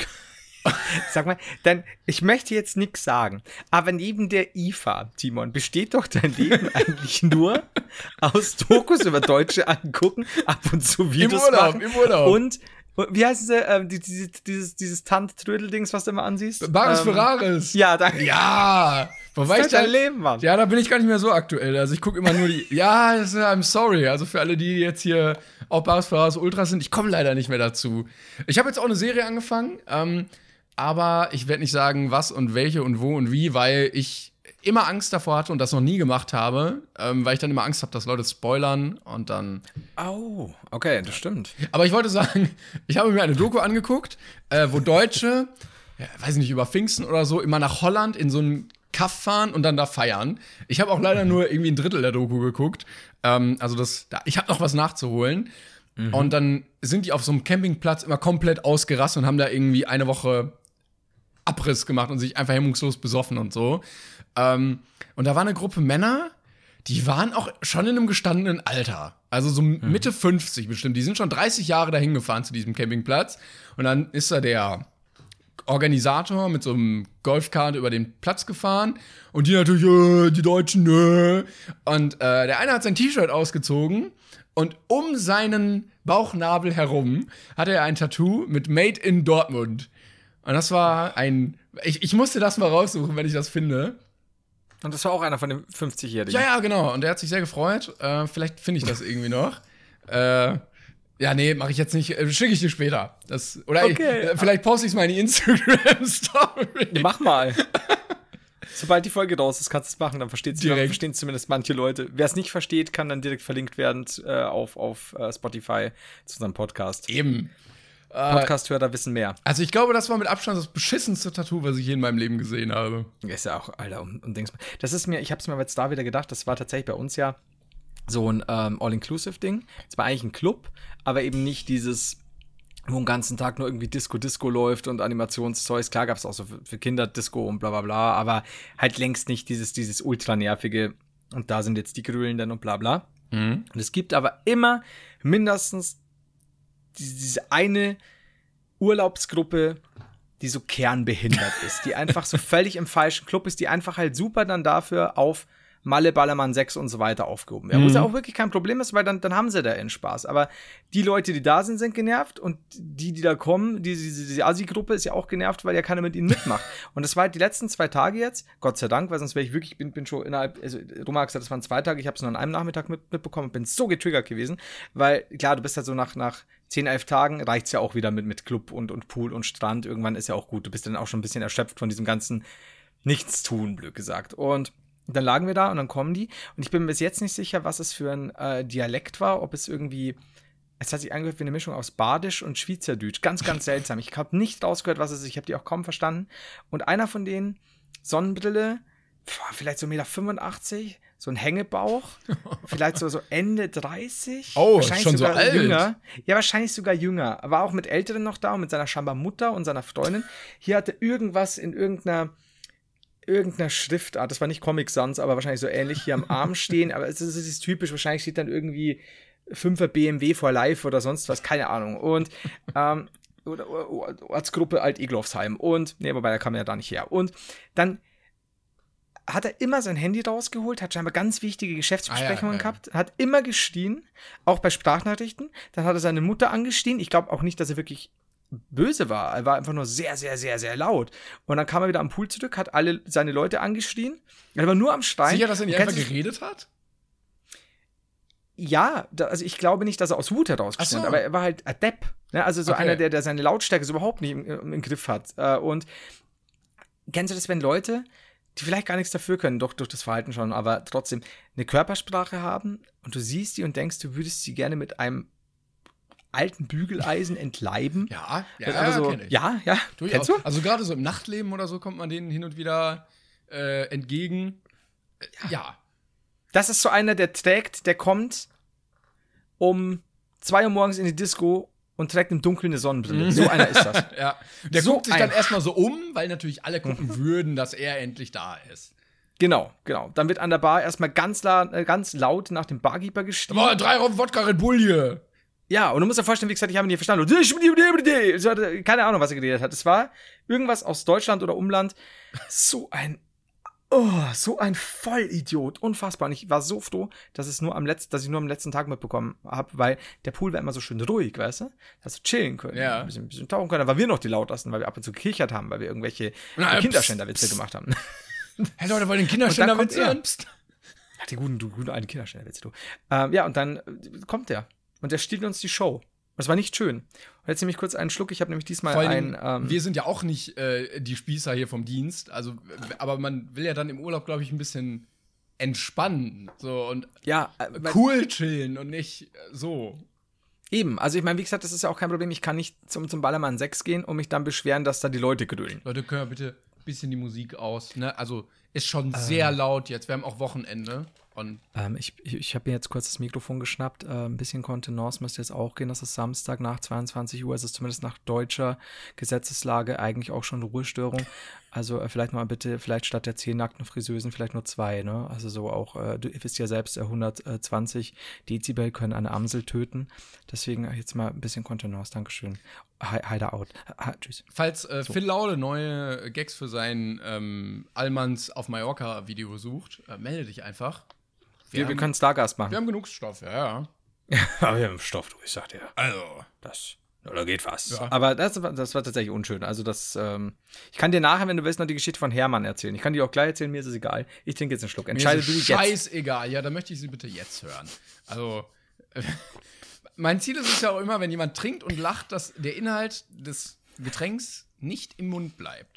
Sag mal, dann, ich möchte jetzt nichts sagen, aber neben der I F A, Timon, besteht doch dein Leben eigentlich nur aus Dokus über Deutsche angucken, ab und zu Videos Urlaub, machen im Urlaub. und und wie heißt sie, ähm, die, die, dieses, dieses Tant-Trödel-Dings, was du immer ansiehst? Baris ähm, Ferraris. Ja, danke. Ja. Wobei Das ich ist da, dein Leben, Mann. ja, da bin ich gar nicht mehr so aktuell. Also ich gucke immer nur die, ja, das ist, I'm sorry. Also für alle, die jetzt hier auch Baris Ferraris Ultras sind, ich komme leider nicht mehr dazu. Ich habe jetzt auch eine Serie angefangen, ähm, aber ich werde nicht sagen, was und welche und wo und wie, weil ich immer Angst davor hatte und das noch nie gemacht habe, ähm, weil ich dann immer Angst habe, dass Leute spoilern und dann. Oh, okay, das stimmt. Aber ich wollte sagen, ich habe mir eine Doku angeguckt, äh, wo Deutsche, ja, weiß nicht, über Pfingsten oder so, immer nach Holland in so einen Kaff fahren und dann da feiern. Ich habe auch leider nur irgendwie ein Drittel der Doku geguckt. Ähm, also das, da, ich habe noch was nachzuholen. Mhm. Und dann sind die auf so einem Campingplatz immer komplett ausgerastet und haben da irgendwie eine Woche Abriss gemacht und sich einfach hemmungslos besoffen und so. Ähm, und da war eine Gruppe Männer, die waren auch schon in einem gestandenen Alter. Also so Mitte mhm. fünfzig bestimmt. Die sind schon dreißig Jahre dahin gefahren zu diesem Campingplatz. Und dann ist da der Organisator mit so einem Golfkart über den Platz gefahren. Und die natürlich, äh, die Deutschen, äh. Und äh, der eine hat sein T-Shirt ausgezogen. Und um seinen Bauchnabel herum hatte er ein Tattoo mit Made in Dortmund. Und das war ein. Ich, ich musste das mal raussuchen, wenn ich das finde. Und das war auch einer von den fünfzigjährigen. Ja, ja, genau. Und der hat sich sehr gefreut. Äh, vielleicht finde ich das irgendwie noch. Äh, ja, nee, mache ich jetzt nicht. Äh, Schicke ich dir später. Das, oder Okay. ich, äh, vielleicht poste ich es mal in die Instagram-Story. Mach mal. Sobald die Folge raus ist, kannst du es machen, dann versteht's Direkt. verstehen zumindest manche Leute. Wer es nicht versteht, kann dann direkt verlinkt werden äh, auf, auf äh, Spotify zu unserem Podcast. Eben. Podcast-Hörer wissen mehr. Also ich glaube, das war mit Abstand das beschissenste Tattoo, was ich je in meinem Leben gesehen habe. Ist ja auch, Alter, um, um Dings. Das ist mir, ich hab's mir jetzt da wieder gedacht, das war tatsächlich bei uns ja so ein ähm, All-Inclusive-Ding. Es war eigentlich ein Club, aber eben nicht dieses, wo den ganzen Tag nur irgendwie Disco-Disco läuft und Animationszeugs. Klar gab's auch so für, für Kinder Disco und bla bla bla, aber halt längst nicht dieses, dieses ultra-nervige und da sind jetzt die Grölen und bla bla. Mhm. Und es gibt aber immer mindestens diese eine Urlaubsgruppe, die so kernbehindert ist, die einfach so völlig im falschen Club ist, die einfach halt super dann dafür auf Malle, Ballermann sechs und so weiter aufgehoben werden. Mhm. Wo es ja auch wirklich kein Problem ist, weil dann, dann haben sie da ihren Spaß. Aber die Leute, die da sind, sind genervt und die, die da kommen, diese, diese, diese Assi-Gruppe ist ja auch genervt, weil ja keiner mit ihnen mitmacht. Und das war halt die letzten zwei Tage jetzt, Gott sei Dank, weil sonst wäre ich wirklich, bin, bin schon innerhalb, also Roma hat gesagt, das waren zwei Tage, ich habe es nur an einem Nachmittag mit, mitbekommen und bin so getriggert gewesen, weil klar, du bist halt so nach, nach zehn, elf Tagen reicht's ja auch wieder mit, mit Club und, und Pool und Strand. Irgendwann ist ja auch gut. Du bist dann auch schon ein bisschen erschöpft von diesem ganzen Nichtstun, blöd gesagt. Und dann lagen wir da und dann kommen die. Und ich bin mir bis jetzt nicht sicher, was es für ein äh, Dialekt war. Ob es irgendwie, es hat sich angehört wie eine Mischung aus Badisch und Schweizerdeutsch. Ganz, ganz seltsam. Ich habe nicht rausgehört, was es ist. Ich habe die auch kaum verstanden. Und einer von denen, Sonnenbrille, boah, vielleicht so eins Komma fünfundachtzig Meter, so ein Hängebauch, vielleicht so, so Ende dreißig. Oh, wahrscheinlich schon so sogar alt. Jünger. Ja, wahrscheinlich sogar jünger. War auch mit Älteren noch da und mit seiner scheinbar Mutter und seiner Freundin. Hier hatte irgendwas in irgendeiner irgendeiner Schriftart, das war nicht Comic Sans, aber wahrscheinlich so ähnlich hier am Arm stehen, aber es ist, es ist typisch, wahrscheinlich steht dann irgendwie fünfer B M W for Life oder sonst was, keine Ahnung. Und ähm, oder, oder, Ortsgruppe Alt-Eglofsheim und, nee, wobei, da kam er ja da nicht her. Und dann hat er immer sein Handy rausgeholt, hat scheinbar ganz wichtige Geschäftsbesprechungen Ah, ja, ja. gehabt, hat immer geschrien, auch bei Sprachnachrichten. Dann hat er seine Mutter angestien. Ich glaube auch nicht, dass er wirklich böse war. Er war einfach nur sehr, sehr, sehr, sehr laut. Und dann kam er wieder am Pool zurück, hat alle seine Leute angeschrien. Er war nur am Stein. Sicher, dass er nicht Und einfach kennst du- geredet hat? Ja, da, also ich glaube nicht, dass er aus Wut herausgeschrien Ach hat, so. aber er war halt ein Depp. Ne? Also so Okay. einer, der, der seine Lautstärke so überhaupt nicht im, im Griff hat. Äh, Und kennst du das, wenn Leute, die vielleicht gar nichts dafür können, doch durch das Verhalten schon, aber trotzdem eine Körpersprache haben und du siehst die und denkst, du würdest sie gerne mit einem alten Bügeleisen entleiben? Ja, ja, Und einfach so, kenn ich. ja, ja. Durchaus. Kennst du? Also gerade so im Nachtleben oder so kommt man denen hin und wieder äh, entgegen. Äh, ja. Das ist so einer, der trägt, der kommt um zwei Uhr morgens in die Disco und trägt im Dunkeln eine Sonnenbrille. So einer ist das. Ja. Der So guckt sich dann ein- erstmal so um, weil natürlich alle gucken würden, dass er endlich da ist. Genau, genau. Dann wird an der Bar erstmal ganz, la äh, ganz laut nach dem Barkeeper gestiegen. Boah, drei Rum Wodka Red Bull hier. Ja, und du musst dir vorstellen, wie gesagt, ich habe ihn nicht verstanden. Und so hat- keine Ahnung, was er geredet hat. Es war irgendwas aus Deutschland oder Umland. So ein, oh, so ein Vollidiot. Unfassbar. Und ich war so froh, dass, es nur am letzten, dass ich nur am letzten Tag mitbekommen habe, weil der Pool war immer so schön ruhig, weißt du? Dass du chillen können, Ja. ein bisschen, ein bisschen tauchen können. Da waren wir noch die lautesten, weil wir ab und zu gekichert haben, weil wir irgendwelche Na, Kinderschänderwitze pst, gemacht haben. Hey Leute, wollen den Und Kinderständer dann kommt er. hören? Psst. Ja, die guten, du guten alten Kinderschänderwitze, du. Ähm, ja, und dann äh, kommt der. Und der stiehlt uns die Show. Das war nicht schön. Und jetzt nehme ich kurz einen Schluck. Ich habe nämlich diesmal Vor allen ein. Dingen, Ähm, wir sind ja auch nicht äh, die Spießer hier vom Dienst. Also, w- aber man will ja dann im Urlaub, glaube ich, ein bisschen entspannen. So und ja, äh, weil- cool chillen und nicht äh, so. eben. Also, ich meine, wie gesagt, das ist ja auch kein Problem. Ich kann nicht zum, zum Ballermann sechs gehen und mich dann beschweren, dass da die Leute grölen. Leute, können wir bitte ein bisschen die Musik aus, ne? Also, ist schon sehr Ähm. laut jetzt. Wir haben auch Wochenende. Und Ähm, ich ich, ich habe mir jetzt kurz das Mikrofon geschnappt. Äh, ein bisschen Kontenance müsste jetzt auch gehen. Das ist Samstag nach zweiundzwanzig Uhr. Es ist zumindest nach deutscher Gesetzeslage eigentlich auch schon Ruhestörung. Also äh, vielleicht mal bitte, vielleicht statt der zehn nackten Friseusen vielleicht nur zwei. Ne? Also so auch, äh, du wisst ja selbst, äh, hundertzwanzig Dezibel können eine Amsel töten. Deswegen äh, jetzt mal ein bisschen Kontenance. Dankeschön. Hi, Heider out. Ha, tschüss. falls äh, Phil Laude neue Gags für sein ähm, Allmanns auf Mallorca-Video sucht, äh, melde dich einfach. Wir, wir haben- können Stargast Wir machen. haben genug Stoff, ja, ja. Aber wir haben Stoff, du, ich sag dir. Also. Das, da geht was. Ja. Aber das, war- das war tatsächlich unschön. Also das, ähm, ich kann dir nachher, wenn du willst, noch die Geschichte von Hermann erzählen. Ich kann die auch gleich erzählen, mir ist es egal. Ich trinke jetzt einen Schluck. Entscheide Mir du ist jetzt. scheißegal. Ja, dann möchte ich sie bitte jetzt hören. Also, äh, mein Ziel ist es ja auch immer, wenn jemand trinkt und lacht, dass der Inhalt des Getränks nicht im Mund bleibt.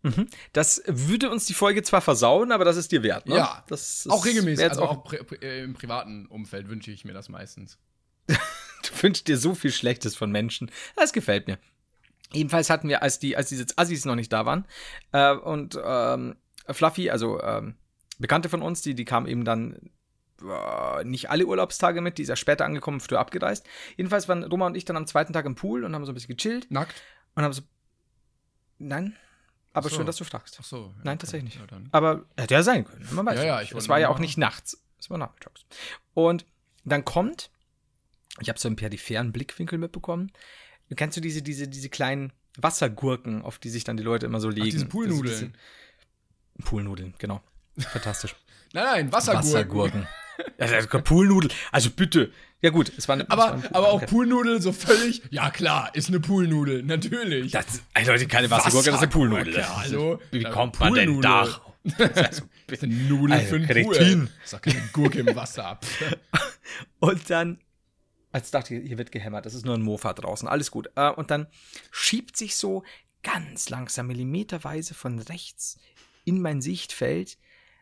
Mhm. Das würde uns die Folge zwar versauen, aber das ist dir wert, ne? Ja, das ist, auch regelmäßig, also auch, auch pri pri im privaten Umfeld wünsche ich mir das meistens. Du wünschst dir so viel Schlechtes von Menschen. Das gefällt mir. Jedenfalls hatten wir, als die, als diese Assis noch nicht da waren, äh, und ähm, Fluffy, also ähm, Bekannte von uns, die, die kamen eben dann äh, nicht alle Urlaubstage mit, die ist ja später angekommen, früher abgereist. Jedenfalls waren Roma und ich dann am zweiten Tag im Pool und haben so ein bisschen gechillt. Nackt? Und haben so, nein, aber so. schön, dass du fragst. Ach so. Nein, okay. tatsächlich nicht. Ja, dann. Aber hätte ja sein können, man weiß Ja, ja, nicht. ich Es wollte war ja nur auch mal- nicht nachts, es war nachmittags. Und dann kommt, ich habe so einen peripheren Blickwinkel mitbekommen. Kennst du diese, diese, diese kleinen Wassergurken, auf die sich dann die Leute immer so legen? Ach, diese Poolnudeln. Das sind diese- Poolnudeln, genau. Fantastisch. Nein, nein, Wassergurken. Wassergurken. Also, Poolnudel, also bitte. Ja gut, es war eine, Aber, es war ein aber auch okay. Poolnudel so völlig, ja klar, ist eine Poolnudel, natürlich. Das ist eindeutig keine Wassergurke, das ist eine Poolnudel. Ja, hallo. Wie Ja, kommt man denn da? Poolnudel. Also, Das ist eine Nudel Also, für einen Kretin. Pool. Das ist doch keine Gurke im Wasser. Und dann, als dachte ich, hier wird gehämmert, das ist nur ein Mofa draußen, alles gut. Äh, Und dann schiebt sich so ganz langsam, millimeterweise von rechts in mein Sichtfeld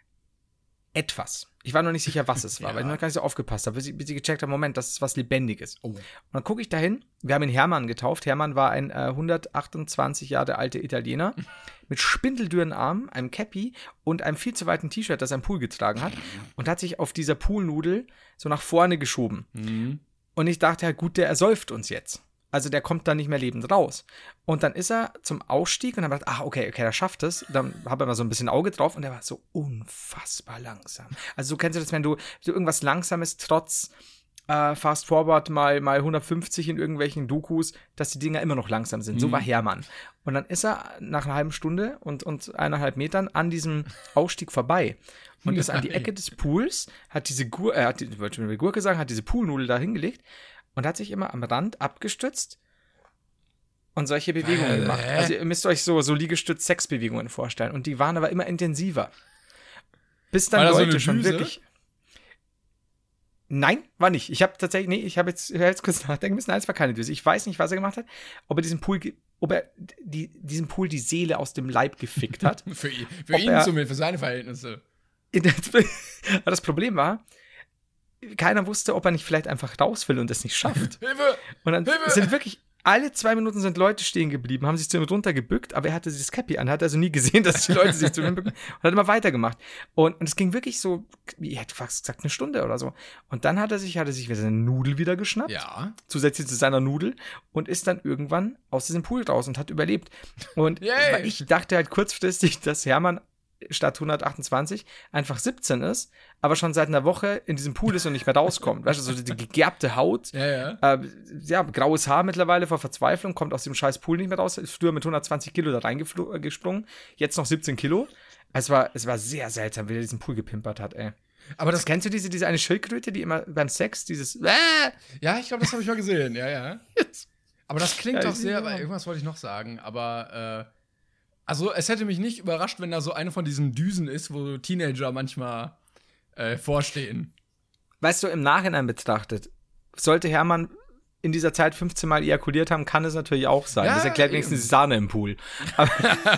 etwas. Ich war noch nicht sicher, was es war, Ja. weil ich noch gar nicht so aufgepasst habe, bis ich, bis ich gecheckt habe, Moment, das ist was Lebendiges. Oh. Und dann gucke ich dahin, wir haben ihn Hermann getauft. Hermann war ein äh, hundertachtundzwanzig Jahre alter Italiener mit spindeldürren Armen, einem Cappy und einem viel zu weiten T-Shirt, das er im Pool getragen hat und hat sich auf dieser Poolnudel so nach vorne geschoben. Mhm. Und ich dachte halt, gut, der ersäuft uns jetzt. Also der kommt dann nicht mehr lebend raus. Und dann ist er zum Ausstieg und dann hat er gedacht, ach, okay, okay, der schafft es. Dann habe ich mal so ein bisschen Auge drauf und der war so unfassbar langsam. Also so kennst du das, wenn du, du irgendwas Langsames trotz äh, Fast Forward mal, mal hundertfünfzig in irgendwelchen Dokus, dass die Dinger immer noch langsam sind. So Mhm. war Hermann. Und dann ist er nach einer halben Stunde und, und eineinhalb Metern an diesem Ausstieg vorbei. Und ist an die Ecke des Pools, hat diese Gurke, äh, hat die, ich wollte schon eine Gurke sagen, hat diese Poolnudel da hingelegt und hat sich immer am Rand abgestützt und solche Bewegungen Äh, gemacht. hä? Also ihr müsst euch so, so Liegestütz-Sexbewegungen vorstellen. Und die waren aber immer intensiver. Bis dann War da so Leute eine schon Düse? wirklich. Nein, war nicht. Ich habe tatsächlich, nee, ich habe jetzt, ich hab jetzt kurz nachdenken müssen. Nein, es war keine Düse. Ich weiß nicht, was er gemacht hat. Ob er diesen Pool, ge- ob er die, diesem Pool die Seele aus dem Leib gefickt hat. Für, ihn- für Ob ihn er- zumindest, für seine Verhältnisse. Aber das Problem war, keiner wusste, ob er nicht vielleicht einfach raus will und es nicht schafft. Hilfe! Und dann Hilfe! sind wirklich alle zwei Minuten sind Leute stehen geblieben, haben sich zu ihm runtergebückt, aber er hatte das Cappy an, hat also nie gesehen, dass die Leute sich zu ihm bücken und hat immer weitergemacht. Und, und es ging wirklich so, ich hätte fast gesagt, eine Stunde oder so. Und dann hat er sich, hat er sich wieder seine Nudel wieder geschnappt, Ja. zusätzlich zu seiner Nudel, und ist dann irgendwann aus diesem Pool raus und hat überlebt. Und Yay. weil ich dachte halt kurzfristig, dass Hermann statt hundertachtundzwanzig einfach siebzehn ist, aber schon seit einer Woche in diesem Pool ist und nicht mehr rauskommt. Weißt du, so die gegerbte Haut, Ja, ja. äh, ja, graues Haar mittlerweile vor Verzweiflung, kommt aus dem scheiß Pool nicht mehr raus, ist früher mit hundertzwanzig Kilo da reingesprungen, jetzt noch siebzehn Kilo. Es war, es war sehr seltsam, wie er diesen Pool gepimpert hat, ey. Aber das, Das kennst du diese, diese eine Schildkröte, die immer beim Sex dieses äh, ja, ich glaube, das habe ich mal gesehen. Ja, ja. Aber das klingt Ja, doch ich- sehr, ja. aber irgendwas wollte ich noch sagen, aber äh, also es hätte mich nicht überrascht, wenn da so eine von diesen Düsen ist, wo Teenager manchmal äh, vorstehen. Weißt du, im Nachhinein betrachtet, sollte Hermann in dieser Zeit fünfzehn Mal ejakuliert haben, kann es natürlich auch sein. Ja, das erklärt eben. wenigstens die Sahne im Pool. Aber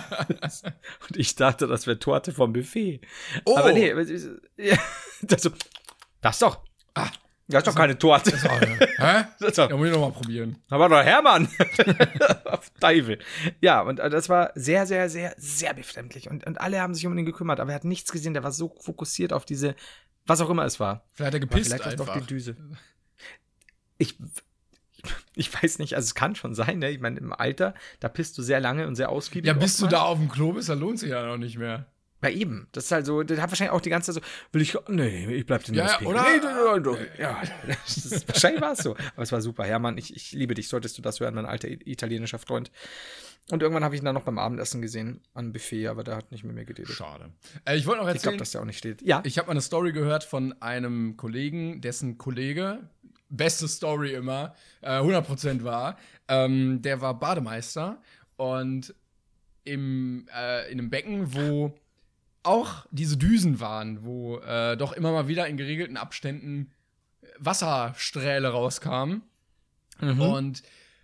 und ich dachte, das wäre Torte vom Buffet. Oh. Aber nee, ja, das, so, das doch. Ah, das ist doch keine Torte. Oh, ja. Hä? Das ist doch, Ja, muss ich noch mal probieren. da war doch Hermann. Auf Teufel. Ja, und äh, das war sehr, sehr, sehr, sehr befremdlich. Und, und alle haben sich um ihn gekümmert, aber er hat nichts gesehen. Der war so fokussiert auf diese, was auch immer es war. Vielleicht hat er Aber gepisst vielleicht ist doch einfach. die Düse. Ich, ich weiß nicht, also es kann schon sein, ne? Ich meine, im Alter, da pisst du sehr lange und sehr ausgiebig. Ja, bis du oftmals. da auf dem Klo bist, dann lohnt sich ja noch nicht mehr. Ja, eben. Das ist halt so, der hat wahrscheinlich auch die ganze Zeit so, will ich, nee, ich bleib den Ja, das ja, pinkeln. oder? Nee, du, du, du. Ja, das ist, wahrscheinlich war es so. Aber es war super. Hermann, ich, ich liebe dich, solltest du das hören, mein alter italienischer Freund. Und irgendwann habe ich ihn dann noch beim Abendessen gesehen, an Buffet, aber der hat nicht mit mir geredet. Schade. Äh, ich wollte noch Ich glaube, erzählen, dass der auch nicht steht. Ja. ich habe mal eine Story gehört von einem Kollegen, dessen Kollege, beste Story immer, äh, hundert Prozent war, ähm, der war Bademeister und im, äh, in einem Becken, wo auch diese Düsen waren, wo äh, doch immer mal wieder in geregelten Abständen Wassersträhle rauskamen. Mhm. Und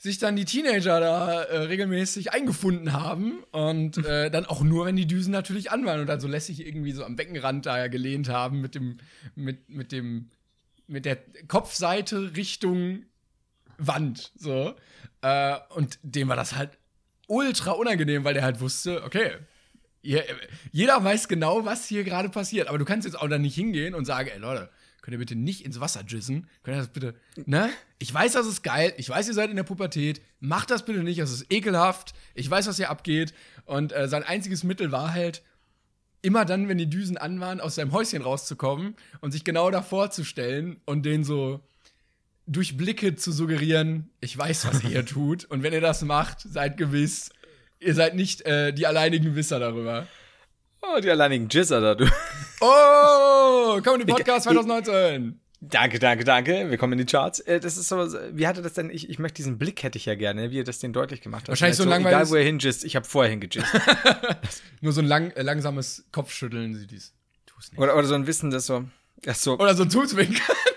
sich dann die Teenager da äh, regelmäßig eingefunden haben und äh, dann auch nur, wenn die Düsen natürlich an waren und dann so lässig irgendwie so am Beckenrand da gelehnt haben mit dem, mit, mit dem, mit der Kopfseite Richtung Wand, so. Äh, und dem war das halt ultra unangenehm, weil der halt wusste, okay, je, jeder weiß genau, was hier gerade passiert, aber du kannst jetzt auch da nicht hingehen und sagen, ey Leute, könnt ihr bitte nicht ins Wasser jissen? Könnt ihr das bitte, ne? Ich weiß, das ist geil. Ich weiß, ihr seid in der Pubertät. Macht das bitte nicht. Das ist ekelhaft. Ich weiß, was hier abgeht. Und äh, sein einziges Mittel war halt, immer dann, wenn die Düsen an waren, aus seinem Häuschen rauszukommen und sich genau davor zu stellen und den so durch Blicke zu suggerieren, ich weiß, was ihr hier tut. Und wenn ihr das macht, seid gewiss, ihr seid nicht äh, die alleinigen Wisser darüber. Oh, die alleinigen Jizzer da, du. Oh, Comedy Podcast zwanzig neunzehn. Danke, danke, danke. Willkommen in die Charts. Äh, das ist so, wie hatte das denn, ich, ich möchte diesen Blick hätte ich ja gerne, wie er das den deutlich gemacht hat. Wahrscheinlich so ein so, langweiliges... Egal, wo er hingist, ich habe vorher hingejist. Nur so ein lang, äh, langsames Kopfschütteln, sie dies. Tu's nicht. Oder, oder so ein Wissen, das so, ach so. Oder so ein Zuzwinkern.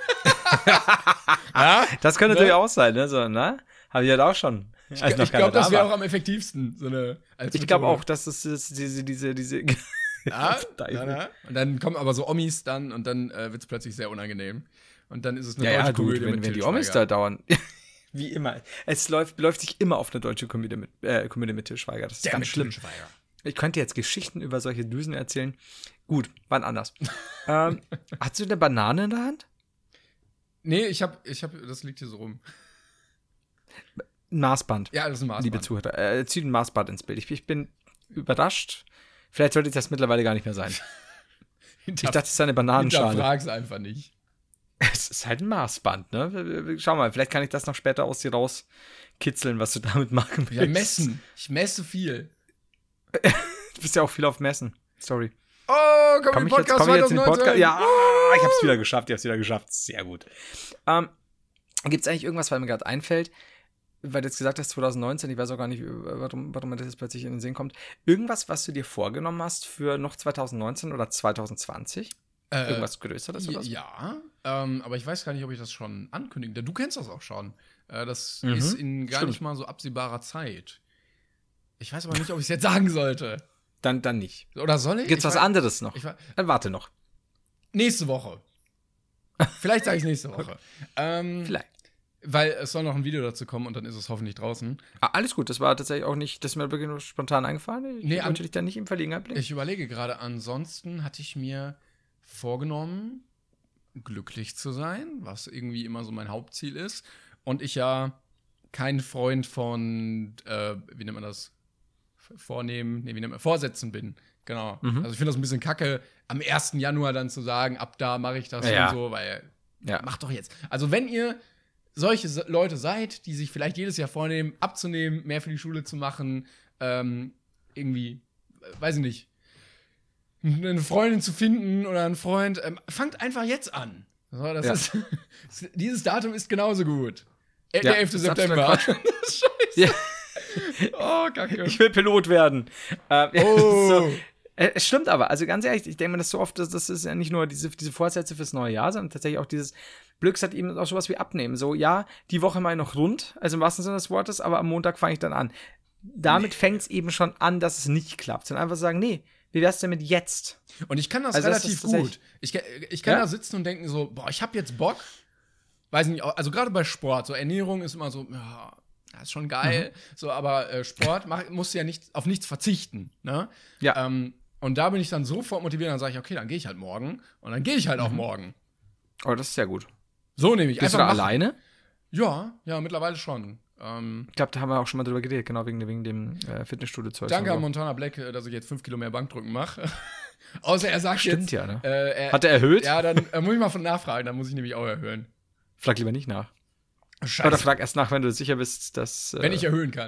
Ja, das könnte ne? natürlich auch sein, ne? So, ne? Habe ich halt auch schon. Ich, ich glaube, das wäre auch am effektivsten. So eine, als ich glaube auch, dass das ist diese, diese, diese. Ja, na, na. Und dann kommen aber so Omis dann und dann äh, wird es plötzlich sehr unangenehm. Und dann ist es eine ja, deutsche ja, Komödie gut, wenn, mit wenn die Omis da dauern. Wie immer. Es läuft, läuft sich immer auf eine deutsche Komödie mit, äh, Komödie mit Til Schweiger. Das ist der ganz schlimm. Ich könnte jetzt Geschichten über solche Düsen erzählen. Gut, wann anders. ähm, hast du eine Banane in der Hand? Nee, ich hab, ich hab, das liegt hier so rum. Ein Maßband. Ja, das ist ein Maßband. Liebe Zuhörer, äh, zieht ein Maßband ins Bild. Ich, ich bin überrascht. Vielleicht sollte das mittlerweile gar nicht mehr sein. Ich dachte, es ist eine Bananenschale. Ich frag's einfach nicht. Es ist halt ein Maßband, ne? Schau mal, vielleicht kann ich das noch später aus dir rauskitzeln, was du damit machen willst. Ja, messen. Ich messe viel. Du bist ja auch viel auf Messen. Sorry. Oh, komm, komm in ich jetzt, Podcast komm ich jetzt in den Podcast? Ja, uh! ich hab's wieder geschafft, ich hab's wieder geschafft. Sehr gut. Ähm, gibt's eigentlich irgendwas, weil mir gerade einfällt, weil du jetzt gesagt hast, zwanzig neunzehn, ich weiß auch gar nicht, warum, warum mir das jetzt plötzlich in den Sinn kommt. Irgendwas, was du dir vorgenommen hast für noch zwanzig neunzehn oder zwanzig zwanzig? Äh, Irgendwas Größeres oder so? Ja, ähm, aber ich weiß gar nicht, ob ich das schon ankündige. Du kennst das auch schon. Äh, das Mhm, ist in gar stimmt. nicht mal so absehbarer Zeit. Ich weiß aber nicht, ob ich es jetzt sagen sollte. Dann, dann nicht. Oder soll ich? Gibt's ich was weiß, anderes noch? Ich weiß, Dann warte noch. nächste Woche. Vielleicht sage ich nächste Woche. ähm, Vielleicht. Weil es soll noch ein Video dazu kommen und dann ist es hoffentlich draußen. Ah, alles gut, das war tatsächlich auch nicht, das ist mir wirklich nur spontan eingefallen. Ich Nee, wollte an- dich da nicht in Verlegenheit bringen. Ich überlege gerade, ansonsten hatte ich mir vorgenommen, glücklich zu sein, was irgendwie immer so mein Hauptziel ist. Und ich ja kein Freund von, äh, wie nennt man das? Vornehmen, nee, wie nennt man, Vorsätzen bin. Genau. Mhm. Also ich finde das ein bisschen kacke, am ersten Januar dann zu sagen, ab da mache ich das Ja. und so, weil, Ja. macht doch jetzt. Also wenn ihr solche Se- Leute seid, die sich vielleicht jedes Jahr vornehmen, abzunehmen, mehr für die Schule zu machen, ähm, irgendwie, äh, weiß ich nicht, eine Freundin zu finden oder einen Freund, ähm, fangt einfach jetzt an. So, das Ja. ist, dieses Datum ist genauso gut. Äh, Ja, der elfte das ist September. absoluter Scheiße. Ja. Oh, kacke. Ich will Pilot werden. Ähm, Oh. so. Äh, Es stimmt aber, also ganz ehrlich, ich denke mir das so oft, dass das ist ja nicht nur diese, diese Vorsätze fürs neue Jahr, sondern tatsächlich auch dieses Glücks hat eben auch sowas wie Abnehmen. So, ja, die Woche mal noch rund, also im wahrsten Sinne des Wortes, aber am Montag fange ich dann an. Damit Nee. fängt es eben schon an, dass es nicht klappt. Sondern einfach sagen, nee, wie wär's denn mit jetzt? Und ich kann das Also das relativ ist tatsächlich- gut. Ich, kann- ich kann Ja? da sitzen und denken so, boah, ich habe jetzt Bock. Weiß nicht, also gerade bei Sport, so Ernährung ist immer so, ja, das ist schon geil, Mhm. so, aber äh, Sport mach, musst du ja nicht, auf nichts verzichten, ne? Ja. Ähm, und da bin ich dann sofort motiviert, dann sage ich, okay, dann gehe ich halt morgen und dann gehe ich halt auch Mhm. morgen. Oh, das ist sehr gut. So nehme ich Bist du da machen. alleine? Ja, ja, mittlerweile schon. Ähm, Ich glaube, da haben wir auch schon mal drüber geredet, genau wegen, wegen dem äh, Fitnessstudio-Zeug. danke und an so. Montana Black, äh, dass ich jetzt fünf Kilo mehr Bankdrücken mache. Außer er sagt Stimmt jetzt, ja, ne? äh, er, Hat er erhöht? ja, dann äh, muss ich mal von nachfragen, dann muss ich nämlich auch erhöhen. Frag lieber nicht nach. Scheiße. Oder frag erst nach, wenn du sicher bist, dass. Äh, Wenn ich erhöhen kann.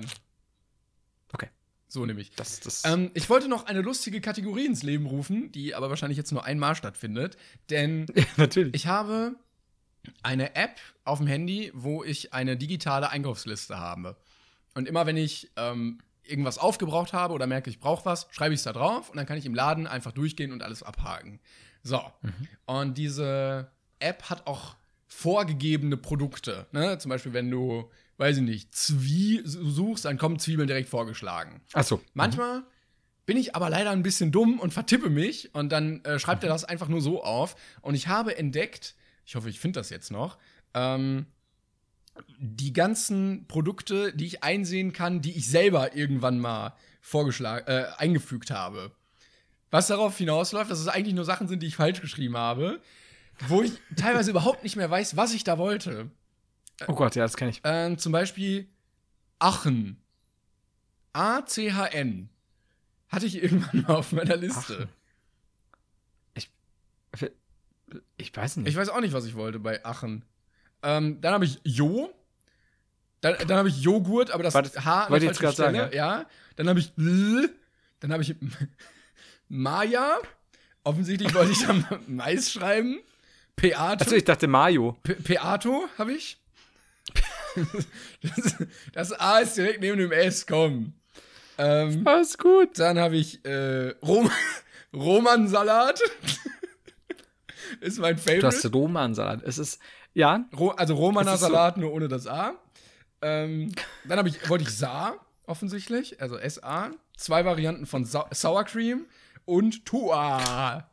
Okay. So nämlich. Das, das, Ähm, ich wollte noch eine lustige Kategorie ins Leben rufen, die aber wahrscheinlich jetzt nur einmal stattfindet. Denn natürlich. ich habe eine App auf dem Handy, wo ich eine digitale Einkaufsliste habe. Und immer wenn ich ähm, irgendwas aufgebraucht habe oder merke, ich brauche was, schreibe ich es da drauf und dann kann ich im Laden einfach durchgehen und alles abhaken. So. Und diese App hat auch vorgegebene Produkte. Ne? Zum Beispiel, wenn du, weiß ich nicht, Zwie suchst, dann kommen Zwiebeln direkt vorgeschlagen. Ach so. Manchmal bin ich aber leider ein bisschen dumm und vertippe mich und dann äh, schreibt er das einfach nur so auf. Und ich habe entdeckt, ich hoffe, ich finde das jetzt noch, ähm, die ganzen Produkte, die ich einsehen kann, die ich selber irgendwann mal vorgeschlagen, äh, eingefügt habe. Was darauf hinausläuft, dass es eigentlich nur Sachen sind, die ich falsch geschrieben habe, wo ich teilweise überhaupt nicht mehr weiß, was ich da wollte. Oh Gott, ja, das kenne ich. Ähm, zum Beispiel Aachen. A C H N. Hatte ich irgendwann mal auf meiner Liste. Aachen. Ich, ich weiß nicht. Ich weiß auch nicht, was ich wollte bei Aachen. Ähm, dann habe ich Jo. Dann, dann habe ich Joghurt, aber das Warte, H an wollte der ich falschen jetzt grad Stelle. sagen, Ja. Dann habe ich L. Dann habe ich Maya. Offensichtlich wollte ich dann Mais schreiben. Peato. Achso, ich dachte Mayo. Pe Peato habe ich. das, das A ist direkt neben dem S, komm. Ähm, Alles gut. Dann habe ich äh, Rom Romansalat. Ist mein Favorite. Du hast Romansalat. Es ist, ja. Ro also Romaner Es ist so- Salat, nur ohne das A. Ähm, dann habe ich, wollte ich Sa, offensichtlich, also S A. Zwei Varianten von Sa Sour Cream und Tua.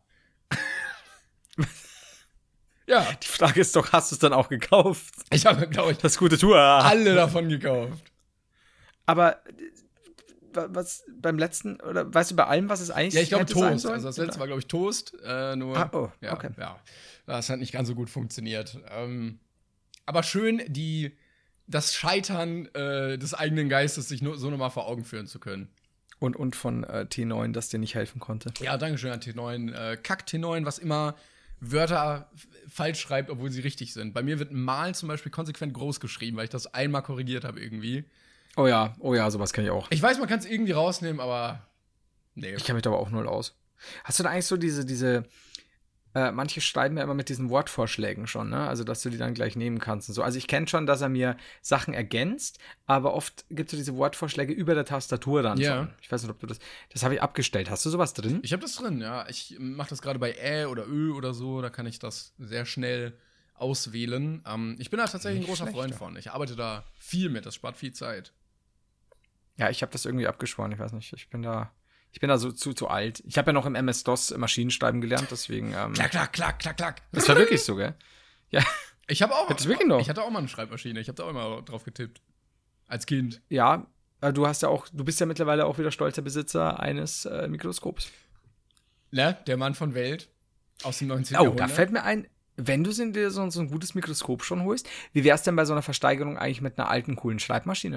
Ja, Die Frage ist doch, hast du es dann auch gekauft? ich habe, glaube ich, Das gute Tour. alle davon gekauft. Aber äh, wa- was beim letzten, oder weißt du bei allem, was es eigentlich Ja, ich glaube hätte sein Toast. sollen? Also das letzte war, glaube ich, Toast. Äh, nur, Ah, oh, ja, okay. ja, das hat nicht ganz so gut funktioniert. Ähm, aber schön, die, das Scheitern äh, des eigenen Geistes sich nur, so nochmal vor Augen führen zu können. Und, und von äh, T neun, das dir nicht helfen konnte. Ja, danke schön an T neun. Äh, Kack T neun, was immer Wörter f- falsch schreibt, obwohl sie richtig sind. Bei mir wird mal zum Beispiel konsequent groß geschrieben, weil ich das einmal korrigiert habe irgendwie. Oh ja, oh ja, sowas kenne ich auch. Ich weiß, man kann es irgendwie rausnehmen, aber nee. Ich kenne mich da aber auch null aus. Hast du da eigentlich so diese, diese, äh, manche schreiben ja immer mit diesen Wortvorschlägen schon, ne? Also, dass du die dann gleich nehmen kannst und so. Also, ich kenne schon, dass er mir Sachen ergänzt, aber oft gibt es so diese Wortvorschläge über der Tastatur dann Ja. schon. Ich weiß nicht, ob du das, das habe ich abgestellt. Hast du sowas drin? Ich habe das drin, ja. Ich mache das gerade bei Ä oder Ö oder so. Da kann ich das sehr schnell auswählen. Ähm, ich bin da tatsächlich Nicht ein großer schlecht, Freund ja. von. Ich arbeite da viel mit. Das spart viel Zeit. Ja, ich habe das irgendwie abgeschworen, ich weiß nicht. Ich bin da, ich bin da so zu, zu alt. Ich habe ja noch im M S-DOS Maschinenschreiben gelernt, deswegen, ähm, Klack, klack, klack, klack, klack. das war wirklich so, gell? Ja, Ich habe auch. Hättest du wirklich noch? Ich hatte auch mal eine Schreibmaschine. Ich habe da auch immer drauf getippt. Als Kind. ja, äh, du hast ja auch, du bist ja mittlerweile auch wieder stolzer Besitzer eines äh, Mikroskops. Ne? Der Mann von Welt. Aus dem neunzehnten Oh, da Jahrhundert. fällt mir ein, wenn du dir so, so ein gutes Mikroskop schon holst, wie wär's denn bei so einer Versteigerung eigentlich mit einer alten, coolen Schreibmaschine?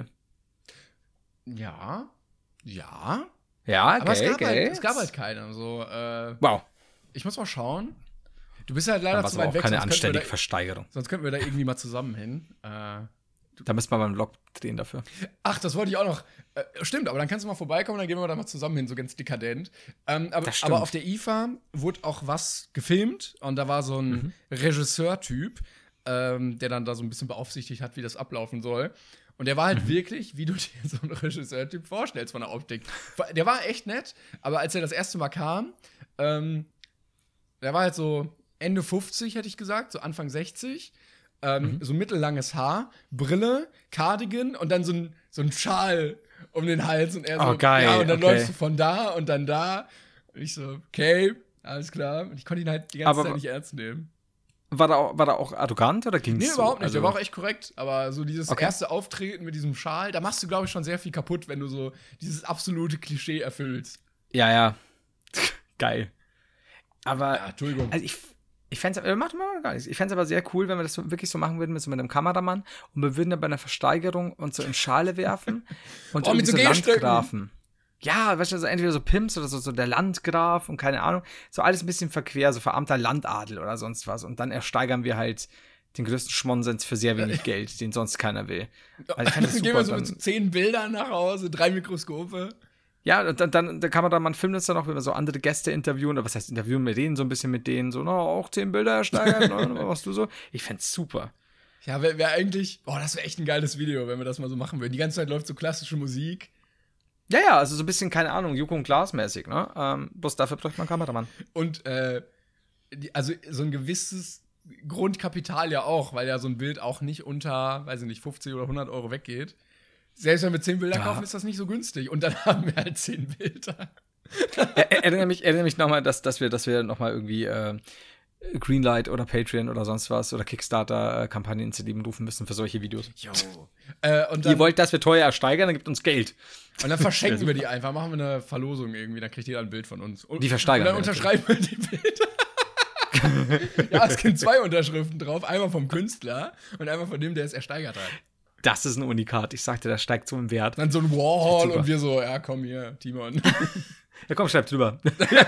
Ja. Ja. Ja, Aber es, gell, gab gell. halt, es gab halt keine. So, äh, Wow, ich muss mal schauen. Du bist halt leider dann war zu es weit auch weg. keine sonst könnten wir anständige da- Versteigerung. Sonst könnten wir da irgendwie mal zusammen hin. Äh, Da müssen wir mal einen Vlog drehen dafür. ach, das wollte ich auch noch. Äh, stimmt, aber dann kannst du mal vorbeikommen, dann gehen wir da mal zusammen hin, so ganz dekadent. Ähm, aber, Das stimmt. aber auf der I F A wurde auch was gefilmt und da war so ein Mhm. Regisseur-Typ, ähm, der dann da so ein bisschen beaufsichtigt hat, wie das ablaufen soll. Und der war halt Mhm. wirklich, wie du dir so einen Regisseur-Typ vorstellst von der Optik. Der war echt nett, aber als er das erste Mal kam, ähm, der war halt so Ende fünfzig, hätte ich gesagt, so Anfang sechzig. Ähm, Mhm. So mittellanges Haar, Brille, Cardigan und dann so ein, so ein Schal um den Hals. Und er so, Oh, geil, ja, und dann okay. läufst du von da und dann da. Und ich so, okay, alles klar. Und ich konnte ihn halt die ganze Aber- Zeit nicht ernst nehmen. War da auch, war da auch arrogant oder ging's Nee, so? überhaupt nicht. Also, Der war auch echt korrekt. Aber so dieses Okay. erste Auftreten mit diesem Schal, da machst du, glaube ich, schon sehr viel kaputt, wenn du so dieses absolute Klischee erfüllst. ja, ja. Geil. Aber, Ja, Entschuldigung. also ich, ich fände es, macht mal gar nichts. Ich fände es aber sehr cool, wenn wir das so, wirklich so machen würden mit so mit einem Kameramann und wir würden dann bei einer Versteigerung uns so in Schale werfen und Oh, mit irgendwie so so Gehstöcken. Landgrafen. Ja, weißt du, so entweder so Pimps oder so, so der Landgraf und keine Ahnung. So alles ein bisschen verquer, so verarmter Landadel oder sonst was. Und dann ersteigern wir halt den größten Schmonsens für sehr wenig Geld, den sonst keiner will. Also ich fände das Dann gehen super. wir so Dann, mit so zehn Bildern nach Hause, drei Mikroskope. ja, und dann, dann, dann kann man dann, man filmt uns dann auch, wenn wir so andere Gäste interviewen, oder was heißt interviewen, wir reden so ein bisschen mit denen, so, no, auch zehn Bilder ersteigern, no, was machst du so? Ich fänd's super. Ja, wäre wär eigentlich, boah, das wäre echt ein geiles Video, wenn wir das mal so machen würden. Die ganze Zeit läuft so klassische Musik. Ja, ja, also so ein bisschen, keine Ahnung, Joko und Klaas mäßig, ne? Ähm, bloß dafür bräuchte man einen Kameramann. Und, äh, die, also so ein gewisses Grundkapital ja auch, weil ja so ein Bild auch nicht unter, weiß ich nicht, fünfzig oder hundert Euro weggeht. Selbst wenn wir zehn Bilder Ja. kaufen, ist das nicht so günstig. Und dann haben wir halt zehn Bilder. Er, er, erinnere mich, erinnere mich nochmal, dass, dass wir, dass wir nochmal irgendwie äh, Greenlight oder Patreon oder sonst was oder Kickstarter-Kampagnen ins Leben rufen müssen für solche Videos. Jo. äh, und dann, Ihr wollt, dass wir teuer ersteigern, dann gibt uns Geld. Und dann verschenken wir die einfach, machen wir eine Verlosung irgendwie, dann kriegt jeder ein Bild von uns. Und, Die versteigern Und dann wir unterschreiben wir die Bilder. Ja, es gibt zwei Unterschriften drauf. Einmal vom Künstler und einmal von dem, der es ersteigert hat. Das ist ein Unikat. Ich sagte, das steigt so im Wert. Dann so ein Warhol und wir so, ja komm hier, Timon. Ja, komm, schreib drüber.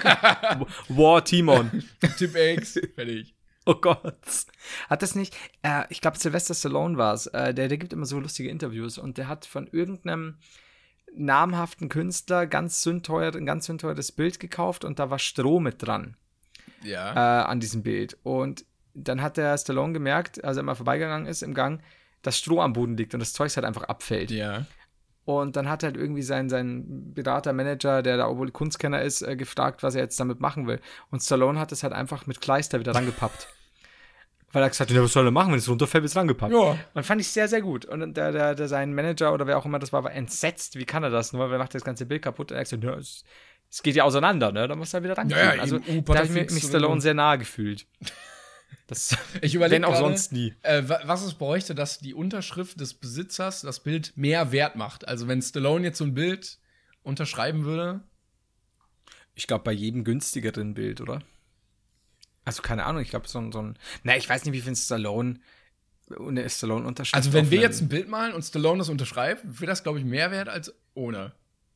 War Timon. Tipp X, fertig. Oh Gott. Hat das nicht, äh, ich glaube, Sylvester Stallone war es, äh, der, der gibt immer so lustige Interviews und der hat von irgendeinem namhaften Künstler ganz sündteuer, ein ganz sündteures Bild gekauft und da war Stroh mit dran. Ja. Äh, an diesem Bild. Und dann hat der Stallone gemerkt, als er mal vorbeigegangen ist im Gang, dass Stroh am Boden liegt und das Zeug halt einfach abfällt. Ja. Und dann hat halt irgendwie sein, sein Berater, Manager, der da obwohl Kunstkenner ist, äh, gefragt, was er jetzt damit machen will. Und Stallone hat es halt einfach mit Kleister wieder rangepappt. Weil er gesagt hat, ja, was soll er machen, wenn es runterfällt, wird es rangepappt. Ja. Und fand ich sehr, sehr gut. Und der, der, der sein Manager oder wer auch immer das war, war entsetzt. Wie kann er das? Nur weil er macht das ganze Bild kaputt. Und er hat gesagt, ja, es, es geht ja auseinander, ne? Da muss er wieder rankommen. Ja, ja, also eben, da habe ich mich, mich Stallone sehr nahe gefühlt. Das, Ich überlege wenn auch gerade, sonst nie. Äh, was es bräuchte, dass die Unterschrift des Besitzers das Bild mehr wert macht. Also wenn Stallone jetzt so ein Bild unterschreiben würde. Ich glaube, bei jedem günstigeren Bild, oder? Also, keine Ahnung, ich glaube, so ein, so ein. Na, ich weiß nicht, wie viel Stallone eine Stallone unterschreibt. Also, wenn wir jetzt ein Bild malen und Stallone das unterschreibt, wäre das, glaube ich, mehr wert als ohne.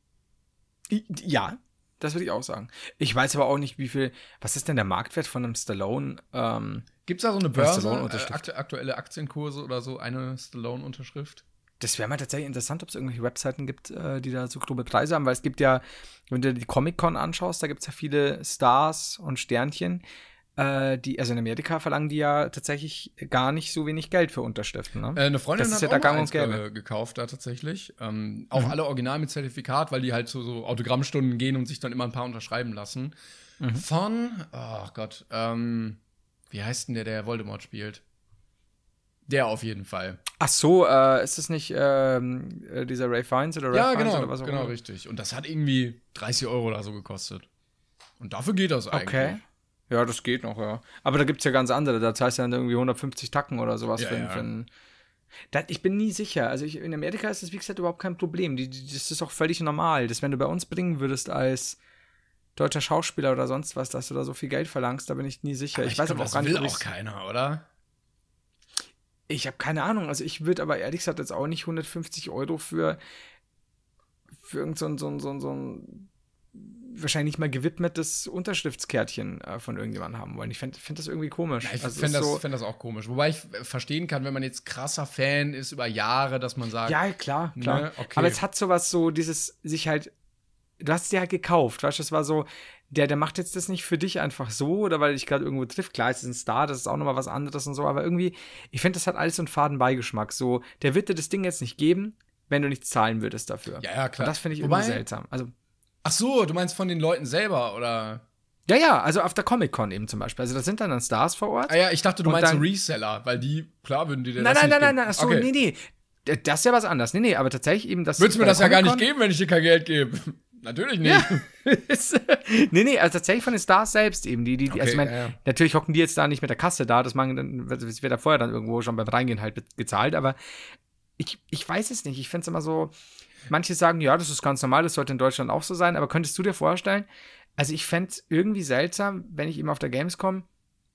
Ja, das würde ich auch sagen. Ich weiß aber auch nicht, wie viel. Was ist denn der Marktwert von einem Stallone? Ähm, Gibt es da so eine Börse, Stallone-Unterschrift? äh, aktu aktuelle Aktienkurse oder so, eine Stallone-Unterschrift? Das wäre mal tatsächlich interessant, ob es irgendwelche Webseiten gibt, äh, die da so grobe Preise haben, weil es gibt ja, wenn du die Comic-Con anschaust, da gibt es ja viele Stars und Sternchen, äh, die, also in Amerika verlangen die ja tatsächlich gar nicht so wenig Geld für Unterschriften. Ne? Äh, eine Freundin Das ist hat ja auch da mal gang und eins gäbe. ge gekauft da tatsächlich. Ähm, auch Mhm. alle original mit Zertifikat, weil die halt zu so Autogrammstunden gehen und sich dann immer ein paar unterschreiben lassen. Mhm. Von, oh Gott, ähm, wie heißt denn der, der Voldemort spielt? Der auf jeden Fall. Ach so, äh, ist das nicht ähm, äh, dieser Ray Fiennes oder Ray Ja, Fiennes genau, oder was auch genau, immer? richtig. Und das hat irgendwie dreißig Euro oder so gekostet. Und dafür geht das eigentlich. Okay. Ja, das geht noch, ja. Aber da gibt es ja ganz andere. Da zahlst du dann irgendwie hundertfünfzig Tacken oder sowas Ja, für, ja. für ein. Das, ich bin nie sicher. Also ich, in Amerika ist das, wie gesagt, überhaupt kein Problem. Die, die, das ist auch völlig normal. Das, wenn du bei uns bringen würdest als deutscher Schauspieler oder sonst was, dass du da so viel Geld verlangst, da bin ich nie sicher. Aber ich, ich weiß glaub, aber auch das gar nicht, will ob auch ich's- keiner, oder? Ich habe keine Ahnung. Also ich würde aber ehrlich gesagt jetzt auch nicht hundertfünfzig Euro für, für irgend so ein, so ein, so ein, so ein wahrscheinlich nicht mal gewidmetes Unterschriftskärtchen äh, von irgendjemandem haben wollen. Ich finde find das irgendwie komisch. Ja, ich Also fände ist das, so, fänd das auch komisch. Wobei ich äh, verstehen kann, wenn man jetzt krasser Fan ist über Jahre, dass man sagt, ja, klar, klar. Ne, okay. Aber es hat sowas so, dieses sich halt, du hast es dir halt gekauft, weißt du, das war so, der, der macht jetzt das nicht für dich einfach so oder weil dich gerade irgendwo trifft. Klar, es ist ein Star, das ist auch nochmal was anderes und so, aber irgendwie, ich finde, das hat alles so einen faden Beigeschmack. So, der wird dir das Ding jetzt nicht geben, wenn du nichts zahlen würdest dafür. ja, ja, klar. Und das finde ich Wobei- irgendwie seltsam. Also, Ach so, du meinst von den Leuten selber, oder? ja, ja, also auf der Comic-Con eben zum Beispiel. Also, da sind dann, dann Stars vor Ort. Ah ja, ich dachte, du Und meinst dann- Reseller, weil die, klar, würden die dir Nein, das nein, nicht nein, nein, geben. nein, ach so, Okay. nee, nee. D- Das ist ja was anderes. Nee, nee, aber tatsächlich eben das. Würdest du mir bei das ja gar nicht Comic-Con- geben, wenn ich dir kein Geld gebe? Natürlich nicht. Ist- nee, nee, also tatsächlich von den Stars selbst eben. Die, die, die Okay, also ich meine, ja, ja. natürlich hocken die jetzt da nicht mit der Kasse da, das, machen, dann- das wird da vorher dann irgendwo schon beim Reingehen halt be- gezahlt, aber ich, ich weiß es nicht. Ich finde es immer so, manche sagen, ja, das ist ganz normal, das sollte in Deutschland auch so sein, aber könntest du dir vorstellen, also ich fände es irgendwie seltsam, wenn ich eben auf der Gamescom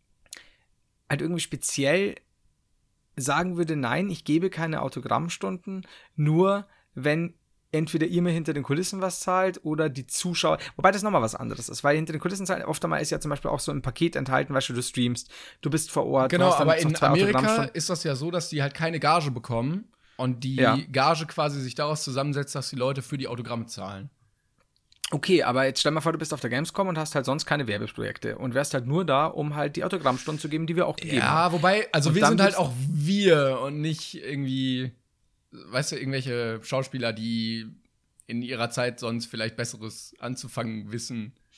halt irgendwie speziell sagen würde, nein, ich gebe keine Autogrammstunden, nur wenn entweder ihr mir hinter den Kulissen was zahlt oder die Zuschauer, wobei das nochmal was anderes ist, weil hinter den Kulissen zahlen, oft einmal ist ja zum Beispiel auch so ein Paket enthalten, weißt du, du streamst, du bist vor Ort. Genau, du hast dann aber noch in zwei Amerika Autogrammstunden. ist das ja so, dass die halt keine Gage bekommen und die Ja. Gage quasi sich daraus zusammensetzt, dass die Leute für die Autogramme zahlen. Okay, aber jetzt stell mal vor, du bist auf der Gamescom und hast halt sonst keine Werbeprojekte und wärst halt nur da, um halt die Autogrammstunden zu geben, die wir auch gegeben haben. Ja, wobei, also Und wir dann sind halt gibt's- auch wir und nicht irgendwie, weißt du, irgendwelche Schauspieler, die in ihrer Zeit sonst vielleicht Besseres anzufangen wissen.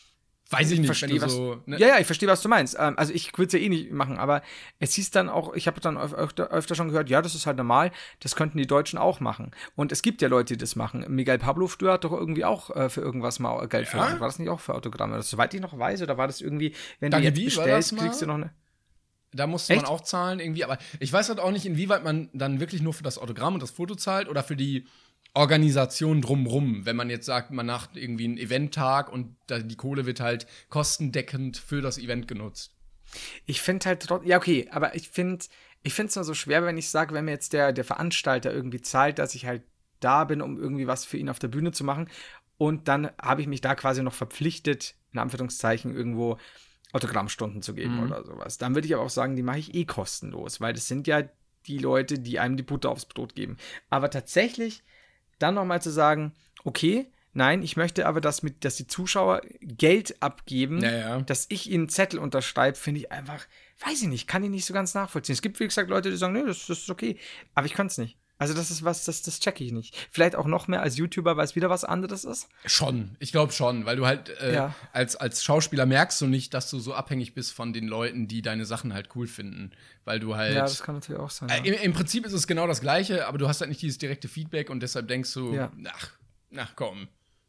Weiß ich nicht, versteh, wenn du was, so, ne? Ja, ja, ich verstehe, was du meinst. Ähm, also ich würde es ja eh nicht machen, aber es hieß dann auch, ich habe dann öfter, öfter schon gehört, ja, das ist halt normal, das könnten die Deutschen auch machen. Und es gibt ja Leute, die das machen. Miguel Pablo früher hat doch irgendwie auch äh, für irgendwas mal Geld Ja? verlangt. War das nicht auch für Autogramme? Das, soweit ich noch weiß, oder war das irgendwie, wenn Danke, du wie? jetzt War das bestellst, mal? kriegst du noch eine... Da musste Echt? man auch zahlen irgendwie, aber ich weiß halt auch nicht, inwieweit man dann wirklich nur für das Autogramm und das Foto zahlt oder für die Organisation drumrum. Wenn man jetzt sagt, man macht irgendwie einen Eventtag und da, die Kohle wird halt kostendeckend für das Event genutzt. Ich finde halt trotzdem, ja, okay, aber ich finde ich finde es nur so schwer, wenn ich sage, wenn mir jetzt der, der Veranstalter irgendwie zahlt, dass ich halt da bin, um irgendwie was für ihn auf der Bühne zu machen. Und dann habe ich mich da quasi noch verpflichtet, in Anführungszeichen, irgendwo Autogrammstunden zu geben Mhm. oder sowas. Dann würde ich aber auch sagen, die mache ich eh kostenlos, weil das sind ja die Leute, die einem die Butter aufs Brot geben. Aber tatsächlich dann nochmal zu sagen, okay, nein, ich möchte aber, dass, mit, dass die Zuschauer Geld abgeben, Ja, ja. dass ich ihnen einen Zettel unterschreibe, finde ich einfach, weiß ich nicht, kann ich nicht so ganz nachvollziehen. Es gibt, wie gesagt, Leute, die sagen, nee, das, das ist okay. Aber ich kann es nicht. Also das ist was, das, das checke ich nicht. Vielleicht auch noch mehr als YouTuber, weil es wieder was anderes ist. Schon, ich glaube schon, weil du halt äh, Ja. als, als Schauspieler merkst du nicht, dass du so abhängig bist von den Leuten, die deine Sachen halt cool finden. Weil du halt. Ja, das kann natürlich auch sein. Äh, Ja. im, Im Prinzip ist es genau das Gleiche, aber du hast halt nicht dieses direkte Feedback und deshalb denkst du, Ja. ach, ach komm.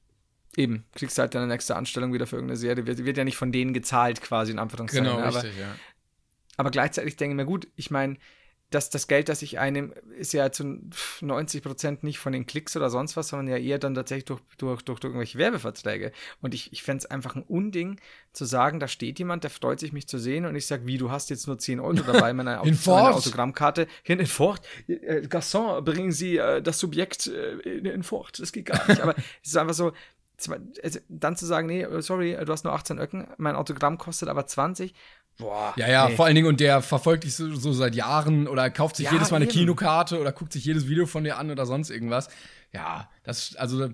Eben, kriegst halt deine nächste Anstellung wieder für irgendeine Serie. Wird, wird ja nicht von denen gezahlt, quasi in Anführungszeichen. Genau, aber, richtig, ja. aber gleichzeitig denke ich mir, gut, ich meine, das, das Geld, das ich einnehme, ist ja zu neunzig Prozent nicht von den Klicks oder sonst was, sondern ja eher dann tatsächlich durch, durch, durch, durch irgendwelche Werbeverträge. Und ich, ich fände es einfach ein Unding, zu sagen, da steht jemand, der freut sich, mich zu sehen, und ich sage, wie, du hast jetzt nur zehn Euro dabei, meine, Auto, Hinfort. meine Autogrammkarte. Hin in Fort. Äh, Garçon, bringen Sie äh, das Subjekt äh, in, in Fort. Das geht gar nicht. Aber es ist einfach so, also, dann zu sagen, nee, sorry, du hast nur achtzehn Öcken, mein Autogramm kostet aber zwanzig. Boah. Ja, ja, nee. vor allen Dingen, und der verfolgt dich so, so seit Jahren oder kauft sich Ja, jedes Mal eine eben. Kinokarte oder guckt sich jedes Video von dir an oder sonst irgendwas. Ja, das, also,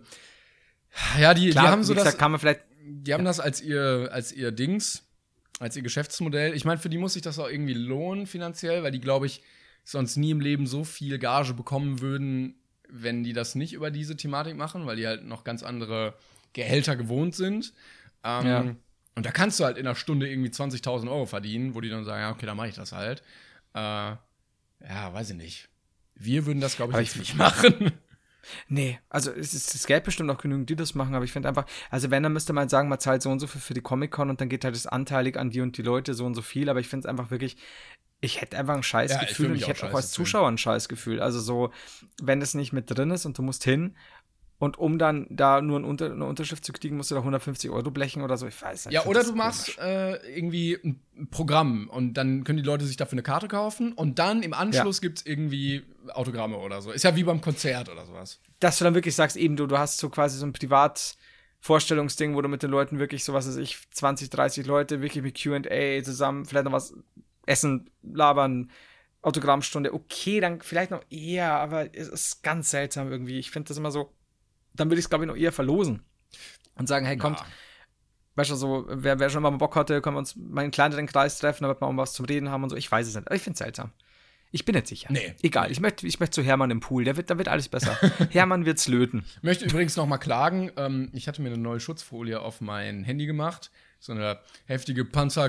ja, die, Klar, die haben so wie gesagt, das, kann man vielleicht. die haben das als ihr, als ihr Dings, als ihr Geschäftsmodell. Ich meine, für die muss sich das auch irgendwie lohnen finanziell, weil die, glaube ich, sonst nie im Leben so viel Gage bekommen würden, wenn die das nicht über diese Thematik machen, weil die halt noch ganz andere Gehälter gewohnt sind. Ähm, Ja. Und da kannst du halt in einer Stunde irgendwie zwanzigtausend Euro verdienen, wo die dann sagen, ja, okay, dann mache ich das halt. Äh, ja, weiß ich nicht. Wir würden das, glaube ich, Aber jetzt ich- nicht machen. Nee, also es, ist, es gäbe bestimmt auch genügend, die das machen, aber ich finde einfach, also wenn, dann müsste man sagen, man zahlt so und so viel für die Comic-Con und dann geht halt das anteilig an die und die Leute so und so viel, aber ich finde es einfach wirklich, ich hätte einfach ein Ja, ich Scheißgefühl fühl und mich ich auch hätte auch scheiße als fühlen. Zuschauer ein Scheißgefühl. Also so, wenn das nicht mit drin ist und du musst hin und um dann da nur ein Unter, eine Unterschrift zu kriegen, musst du da hundertfünfzig Euro blechen oder so, ich weiß nicht. Ja, ich find oder das du machst komisch. äh, irgendwie ein Programm und dann können die Leute sich dafür eine Karte kaufen und dann im Anschluss gibt's irgendwie Autogramme oder so. Ist ja wie beim Konzert oder sowas. Dass du dann wirklich sagst, eben du, du hast so quasi so ein Privat-Vorstellungsding, wo du mit den Leuten wirklich so, was weiß ich, zwanzig, dreißig Leute wirklich mit Q and A zusammen, vielleicht noch was essen, labern, Autogrammstunde, okay, dann vielleicht noch eher, aber es ist ganz seltsam irgendwie. Ich finde das immer so, dann würde ich es, glaube ich, noch eher verlosen und sagen, hey, kommt, Ja. weißt du, so, wer, wer schon mal Bock hatte, können wir uns mal in kleineren Kreis treffen, damit wir auch was zum Reden haben und so. Ich weiß es nicht, aber ich finde es seltsam. Ich bin nicht sicher. Nee. Egal, ich möchte ich möchte zu Hermann im Pool, der wird, da wird alles besser. Hermann wird's löten. Ich möchte übrigens noch mal klagen. Ähm, ich hatte mir eine neue Schutzfolie auf mein Handy gemacht. So eine heftige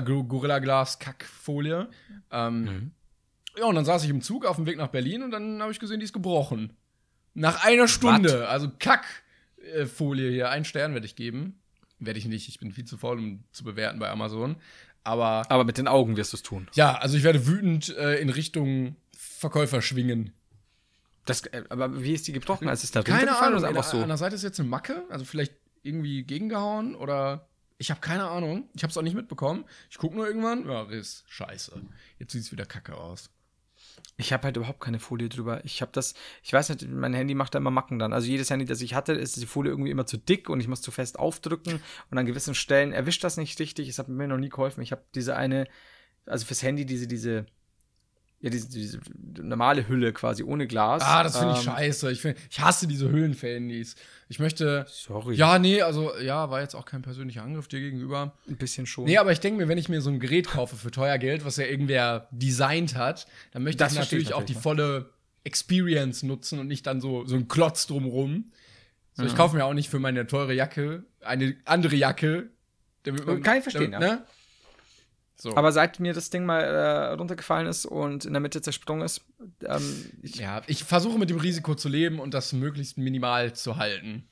Panzer-Gorilla-Glas-Kackfolie. Ähm, Ja, und dann saß ich im Zug auf dem Weg nach Berlin und dann habe ich gesehen, die ist gebrochen. Nach einer Stunde. Also Kackfolie hier. Einen Stern werde ich geben. Werde ich nicht. Ich bin viel zu faul, um zu bewerten bei Amazon. Aber Aber mit den Augen wirst du es tun. ja, also ich werde wütend äh, in Richtung Verkäufer schwingen. Das, äh, aber wie ist die gebrochen? Also ist da Keine runtergefallen Ahnung. oder ist An, einfach so? an der Seite ist jetzt eine Macke. Also vielleicht irgendwie gegengehauen oder ich habe keine Ahnung. Ich habe es auch nicht mitbekommen. Ich gucke nur irgendwann. Ja, Riss. Scheiße. Jetzt sieht es wieder kacke aus. Ich habe halt überhaupt keine Folie drüber. Ich habe das, ich weiß nicht, mein Handy macht da immer Macken dann. Also jedes Handy, das ich hatte, ist die Folie irgendwie immer zu dick und ich muss zu fest aufdrücken und an gewissen Stellen erwischt das nicht richtig. Es hat mir noch nie geholfen. Ich habe diese eine, also fürs Handy diese, diese, ja, diese, diese normale Hülle quasi ohne Glas. Ah, das finde ich Ähm, scheiße. Ich, find, ich hasse diese Hüllen für Handys. Ich möchte. Sorry. Ja, nee, also, ja, war jetzt auch kein persönlicher Angriff dir gegenüber. Ein bisschen schon. Nee, aber ich denke mir, wenn ich mir so ein Gerät kaufe für teuer Geld, was ja irgendwer designt hat, dann möchte Das ich verstehe ich natürlich auch die natürlich, volle Experience nutzen und nicht dann so, so einen Klotz drumrum. So, ich Mhm. kaufe mir auch nicht für meine teure Jacke eine andere Jacke Damit man, Kann ich verstehen, damit, ja. Ne? So. Aber seit mir das Ding mal äh, runtergefallen ist und in der Mitte zersprungen ist, ähm, ich, ja, ich versuche mit dem Risiko zu leben und das möglichst minimal zu halten.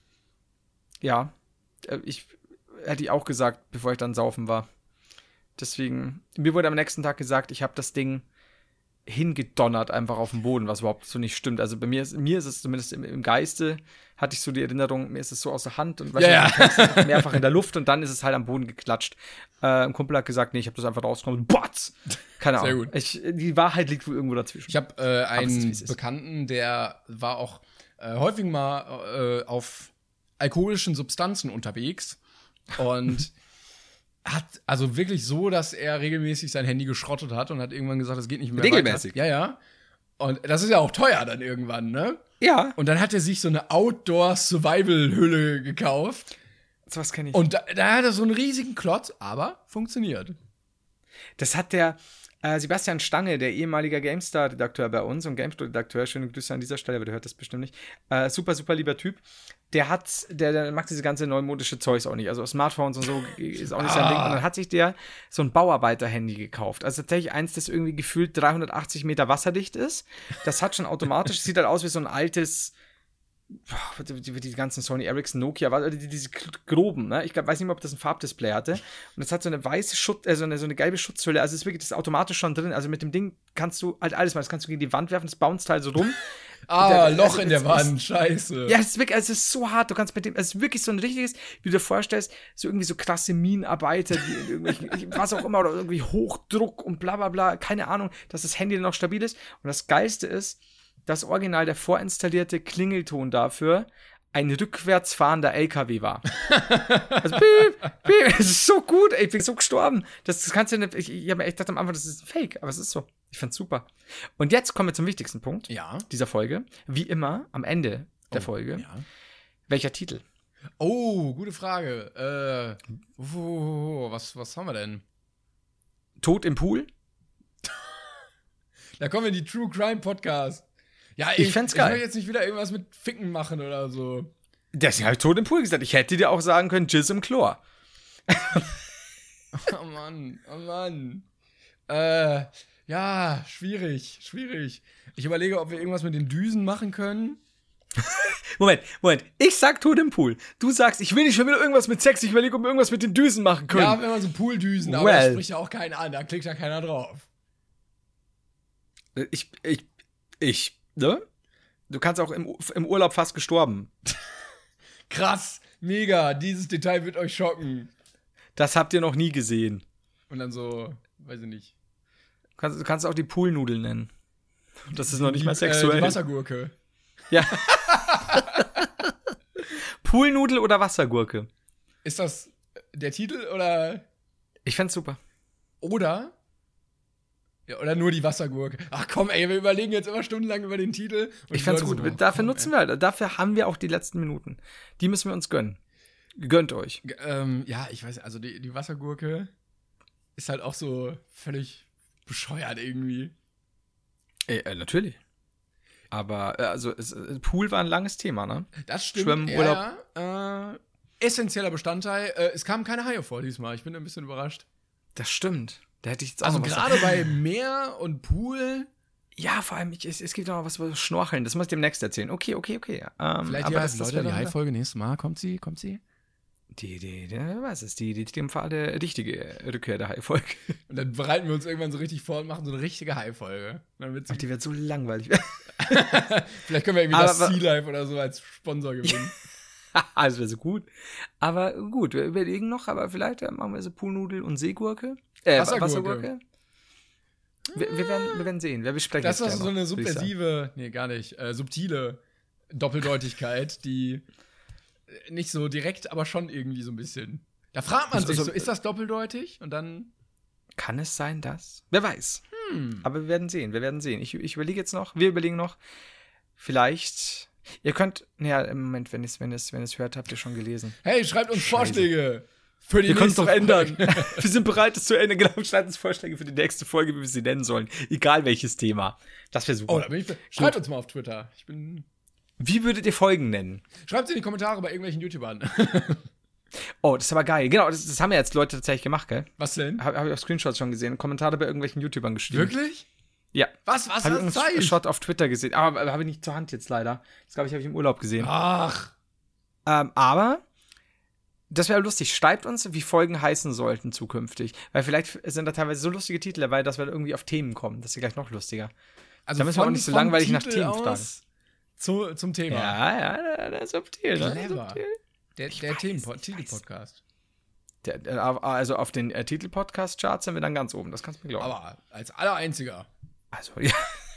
ja, äh, ich hätte ich auch gesagt, bevor ich dann saufen war. Deswegen, mir wurde am nächsten Tag gesagt, ich habe das Ding hingedonnert einfach auf den Boden, was überhaupt so nicht stimmt. Also bei mir ist, mir ist es zumindest im, im Geiste, hatte ich so die Erinnerung, mir ist es so aus der Hand und weißt Ja, du, ja. mehrfach in der Luft und dann ist es halt am Boden geklatscht. Äh, ein Kumpel hat gesagt, nee, ich habe das einfach rausgenommen. Botz! Keine Ahnung. Sehr gut. Ich, die Wahrheit liegt wohl irgendwo dazwischen. Ich habe äh, einen es ist, wie es ist. Bekannten, der war auch äh, häufig mal äh, auf alkoholischen Substanzen unterwegs und hat also wirklich so, dass er regelmäßig sein Handy geschrottet hat und hat irgendwann gesagt, das geht nicht mehr Regelmäßig? weiter. Ja, ja. Und das ist ja auch teuer dann irgendwann, ne? Ja. Und dann hat er sich so eine Outdoor-Survival-Hülle gekauft. So was kenne ich. Und da, da hat er so einen riesigen Klotz, aber funktioniert. Das hat der äh, Sebastian Stange, der ehemalige GameStar-Redakteur bei uns und GameStar-Redakteur, schöne Grüße an dieser Stelle, aber der hört das bestimmt nicht. Äh, super, super lieber Typ. Der hat, der, der mag diese ganze neumodische Zeugs auch nicht. Also Smartphones und so ist auch nicht sein Ah. Ding. Und dann hat sich der so ein Bauarbeiter-Handy gekauft. Also tatsächlich eins, das irgendwie gefühlt dreihundertachtzig Meter wasserdicht ist. Das hat schon automatisch, sieht halt aus wie so ein altes, boah, die, die ganzen Sony Ericsson, Nokia, also die, diese groben, ne? Ich glaub, weiß nicht mehr, ob das ein Farbdisplay hatte. Und das hat so eine weiße Schutz, äh, so, eine, so eine gelbe Schutzhülle. Also ist wirklich, das ist automatisch schon drin. Also mit dem Ding kannst du halt alles machen. Das kannst du gegen die Wand werfen, das bounced halt so rum. Ah, Der- Loch also in der es Wand, ist- scheiße. Ja, es ist wirklich, also es ist so hart. Du kannst mit dem, es ist wirklich so ein richtiges, wie du dir vorstellst, so irgendwie so krasse Minenarbeiter, die in irgendwelchen, was auch immer, oder irgendwie Hochdruck und bla bla bla, keine Ahnung, dass das Handy dann noch stabil ist. Und das Geilste ist, dass original der vorinstallierte Klingelton dafür ein rückwärts fahrender L K W war. Also, piep, piep, das ist so gut, ey, ich bin so gestorben. Das, das kannst du nicht, ich, ich habe mir echt gedacht am Anfang, das ist ein Fake, aber es ist so. Ich fand's super. Und jetzt kommen wir zum wichtigsten Punkt Ja. dieser Folge. Wie immer, am Ende der Oh, Folge. Ja. Welcher Titel? Oh, gute Frage. Äh, oh, was, was haben wir denn? Tod im Pool? Da kommen wir in die True Crime Podcast. Ja, Ich fänd's geil. Ich möchte jetzt nicht wieder irgendwas mit Ficken machen oder so. Deswegen habe ich Tod im Pool gesagt. Ich hätte dir auch sagen können, Jizz im Chlor. Oh Mann, oh Mann. Äh, ja, schwierig, schwierig. Ich überlege, ob wir irgendwas mit den Düsen machen können. Moment, Moment. Ich sag Tod im Pool. Du sagst, ich will nicht schon wieder irgendwas mit Sex. Ich überlege, ob wir irgendwas mit den Düsen machen können. Ja, wenn man so Pooldüsen, aber Well. das spricht ja auch keiner an, da klickt ja keiner drauf. Ich, ich, ich, ne? Du kannst auch im, im Urlaub fast gestorben. Krass, mega, dieses Detail wird euch schocken. Das habt ihr noch nie gesehen. Und dann so, weiß ich nicht. Du kannst, du kannst auch die Poolnudeln nennen. Das ist noch nicht Die, mal Äh, sexuell. die Wassergurke. Ja. Poolnudel oder Wassergurke? Ist das der Titel oder Ich fänd's super. oder ja, oder nur die Wassergurke? Ach komm, ey, wir überlegen jetzt immer stundenlang über den Titel. Und Ich fänd's die Leute gut. so, Dafür komm, nutzen wir halt. Dafür haben wir auch die letzten Minuten. Die müssen wir uns gönnen. Gönnt euch. ey. Ähm, ja, ich weiß, also die, die Wassergurke ist halt auch so völlig bescheuert irgendwie. Äh, äh, natürlich. Aber äh, also es, äh, Pool war ein langes Thema, ne? Das stimmt. Schwimmen, ja, Urlaub. Ja, äh, essentieller Bestandteil. Äh, es kamen keine Haie vor diesmal. Ich bin ein bisschen überrascht. Das stimmt. Da hätte ich jetzt auch Also noch was gerade bei Meer und Pool. Ja, vor allem, ich, es, es gibt auch noch was über Schnorcheln. Das muss ich demnächst erzählen. Okay, okay, okay. Ähm, Vielleicht aber ja, das, das Leute, wäre die dann- Hai-Folge nächstes Mal. Kommt sie? Kommt sie? Die, die, die, was ist die, die triumphale, richtige Rückkehr der Hai-Folge. Und dann bereiten wir uns irgendwann so richtig vor und machen so eine richtige Hai-Folge. Dann wird sie- Ach, die wird so langweilig. Vielleicht können wir irgendwie Aber- das Sea Life oder so als Sponsor gewinnen. Also wäre so gut. Aber gut, wir überlegen noch, aber vielleicht äh, machen wir so Poolnudel und Seegurke. Äh, Wassergurke. Wassergurke. Wir, wir, werden, wir werden sehen. Wir besprechen Das ist gleich so noch, eine würd ich sagen. subversive, nee, gar nicht, äh, subtile Doppeldeutigkeit, die nicht so direkt, aber schon irgendwie so ein bisschen. Da fragt man Also- sich also- so, ist das doppeldeutig? Und dann, Kann es sein, dass? Wer weiß. hm, Aber wir werden sehen, wir werden sehen. Ich, ich überlege jetzt noch, wir überlegen noch, vielleicht, ihr könnt, naja, im Moment, wenn ihr es wenn ihr's, wenn ihr's hört, habt ihr schon gelesen. hey, schreibt uns Scheiße. Vorschläge für die Wir können es nächste doch ändern. Folge. Wir sind bereit, es zu ändern. Genau, schreibt uns Vorschläge für die nächste Folge, wie wir sie nennen sollen. Egal welches Thema. Das wäre super. Oh, da bin ich. Schreibt uns mal auf Twitter. Ich bin. Wie würdet ihr Folgen nennen? Schreibt in die Kommentare bei irgendwelchen YouTubern. Oh, das ist aber geil. Genau, das, das haben ja jetzt Leute tatsächlich gemacht, gell? Was denn? Habe hab ich auf Screenshots schon gesehen. Kommentare bei irgendwelchen YouTubern geschrieben. Wirklich? Ja. Was, was, Habe was, ich einen Shot auf Twitter gesehen. Aber, aber habe ich nicht zur Hand jetzt leider. Das, glaube ich, habe ich im Urlaub gesehen. Ach. Ähm, aber das wäre lustig. Schreibt uns, wie Folgen heißen sollten zukünftig. Weil vielleicht sind da teilweise so lustige Titel dabei, dass wir irgendwie auf Themen kommen. Das ist gleich noch lustiger. Also da müssen wir auch nicht so langweilig nach Themen fragen. Zu, zum Thema. Ja, ja, das ist subtil. Clever. Das ist subtil. Der, der Themen-Titelpodcast. Der, der, also auf den äh, Titel-Podcast-Charts sind wir dann ganz oben. Das kannst du mir glauben. Aber als allereinziger. Also, ja.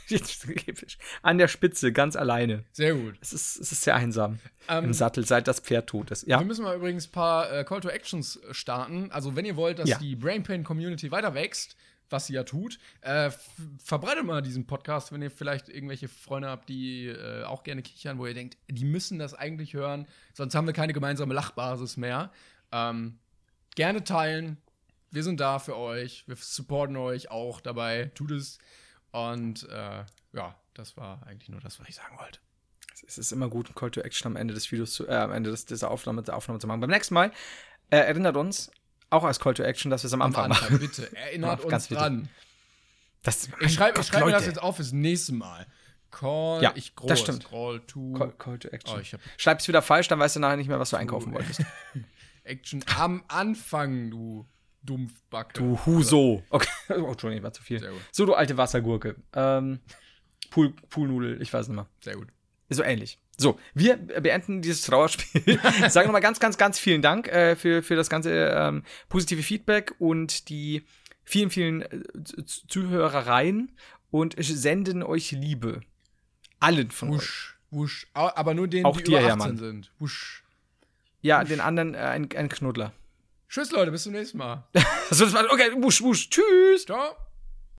An der Spitze, ganz alleine. Sehr gut. Es ist, es ist sehr einsam ähm, im Sattel, seit das Pferd tot ist. Ja. Wir müssen mal übrigens ein paar äh, Call to Actions starten. Also, wenn ihr wollt, dass ja. die Brainpain-Community weiter wächst, was sie ja tut, äh, verbreitet mal diesen Podcast, wenn ihr vielleicht irgendwelche Freunde habt, die äh, auch gerne kichern, wo ihr denkt, die müssen das eigentlich hören, sonst haben wir keine gemeinsame Lachbasis mehr. Ähm, gerne teilen. Wir sind da für euch. Wir supporten euch auch dabei. Tut es. Und äh, ja, das war eigentlich nur das, was ich sagen wollte. Es ist immer gut, ein Call to Action am Ende des Videos zu, äh, am Ende des, dieser Aufnahme, der Aufnahme zu machen. Beim nächsten Mal äh, erinnert uns, auch als Call to Action, dass wir es am Anfang, am Anfang machen. Bitte, erinnert uns ganz dran. Das, ich schreibe Gott, schreib mir das jetzt auf fürs nächste Mal. Call, ja, ich groß, das stimmt. Call to, Call, Call to Action. Oh, ich hab Schreib's wieder falsch, dann weißt du nachher nicht mehr, was du einkaufen wolltest. Action am Anfang, du Dumpfbacke. Du Huso. Okay, oh, Entschuldigung, war zu viel. Sehr gut. So, du alte Wassergurke. Ähm, Pool, Poolnudel, ich weiß nicht mehr. Sehr gut. So ähnlich. So, wir beenden dieses Trauerspiel. Sagen nochmal ganz, ganz, ganz vielen Dank äh, für, für das ganze ähm, positive Feedback und die vielen, vielen äh, Zuhörereien und senden euch Liebe. Allen von wusch, euch. Wusch. Aber nur denen, auch die dir, über achtzehn Hermann. sind. Wusch. Ja, wusch. Den anderen äh, ein, ein Knuddler. Tschüss, Leute, bis zum nächsten Mal. Also, das war, okay, wusch, wusch. Tschüss. Ciao.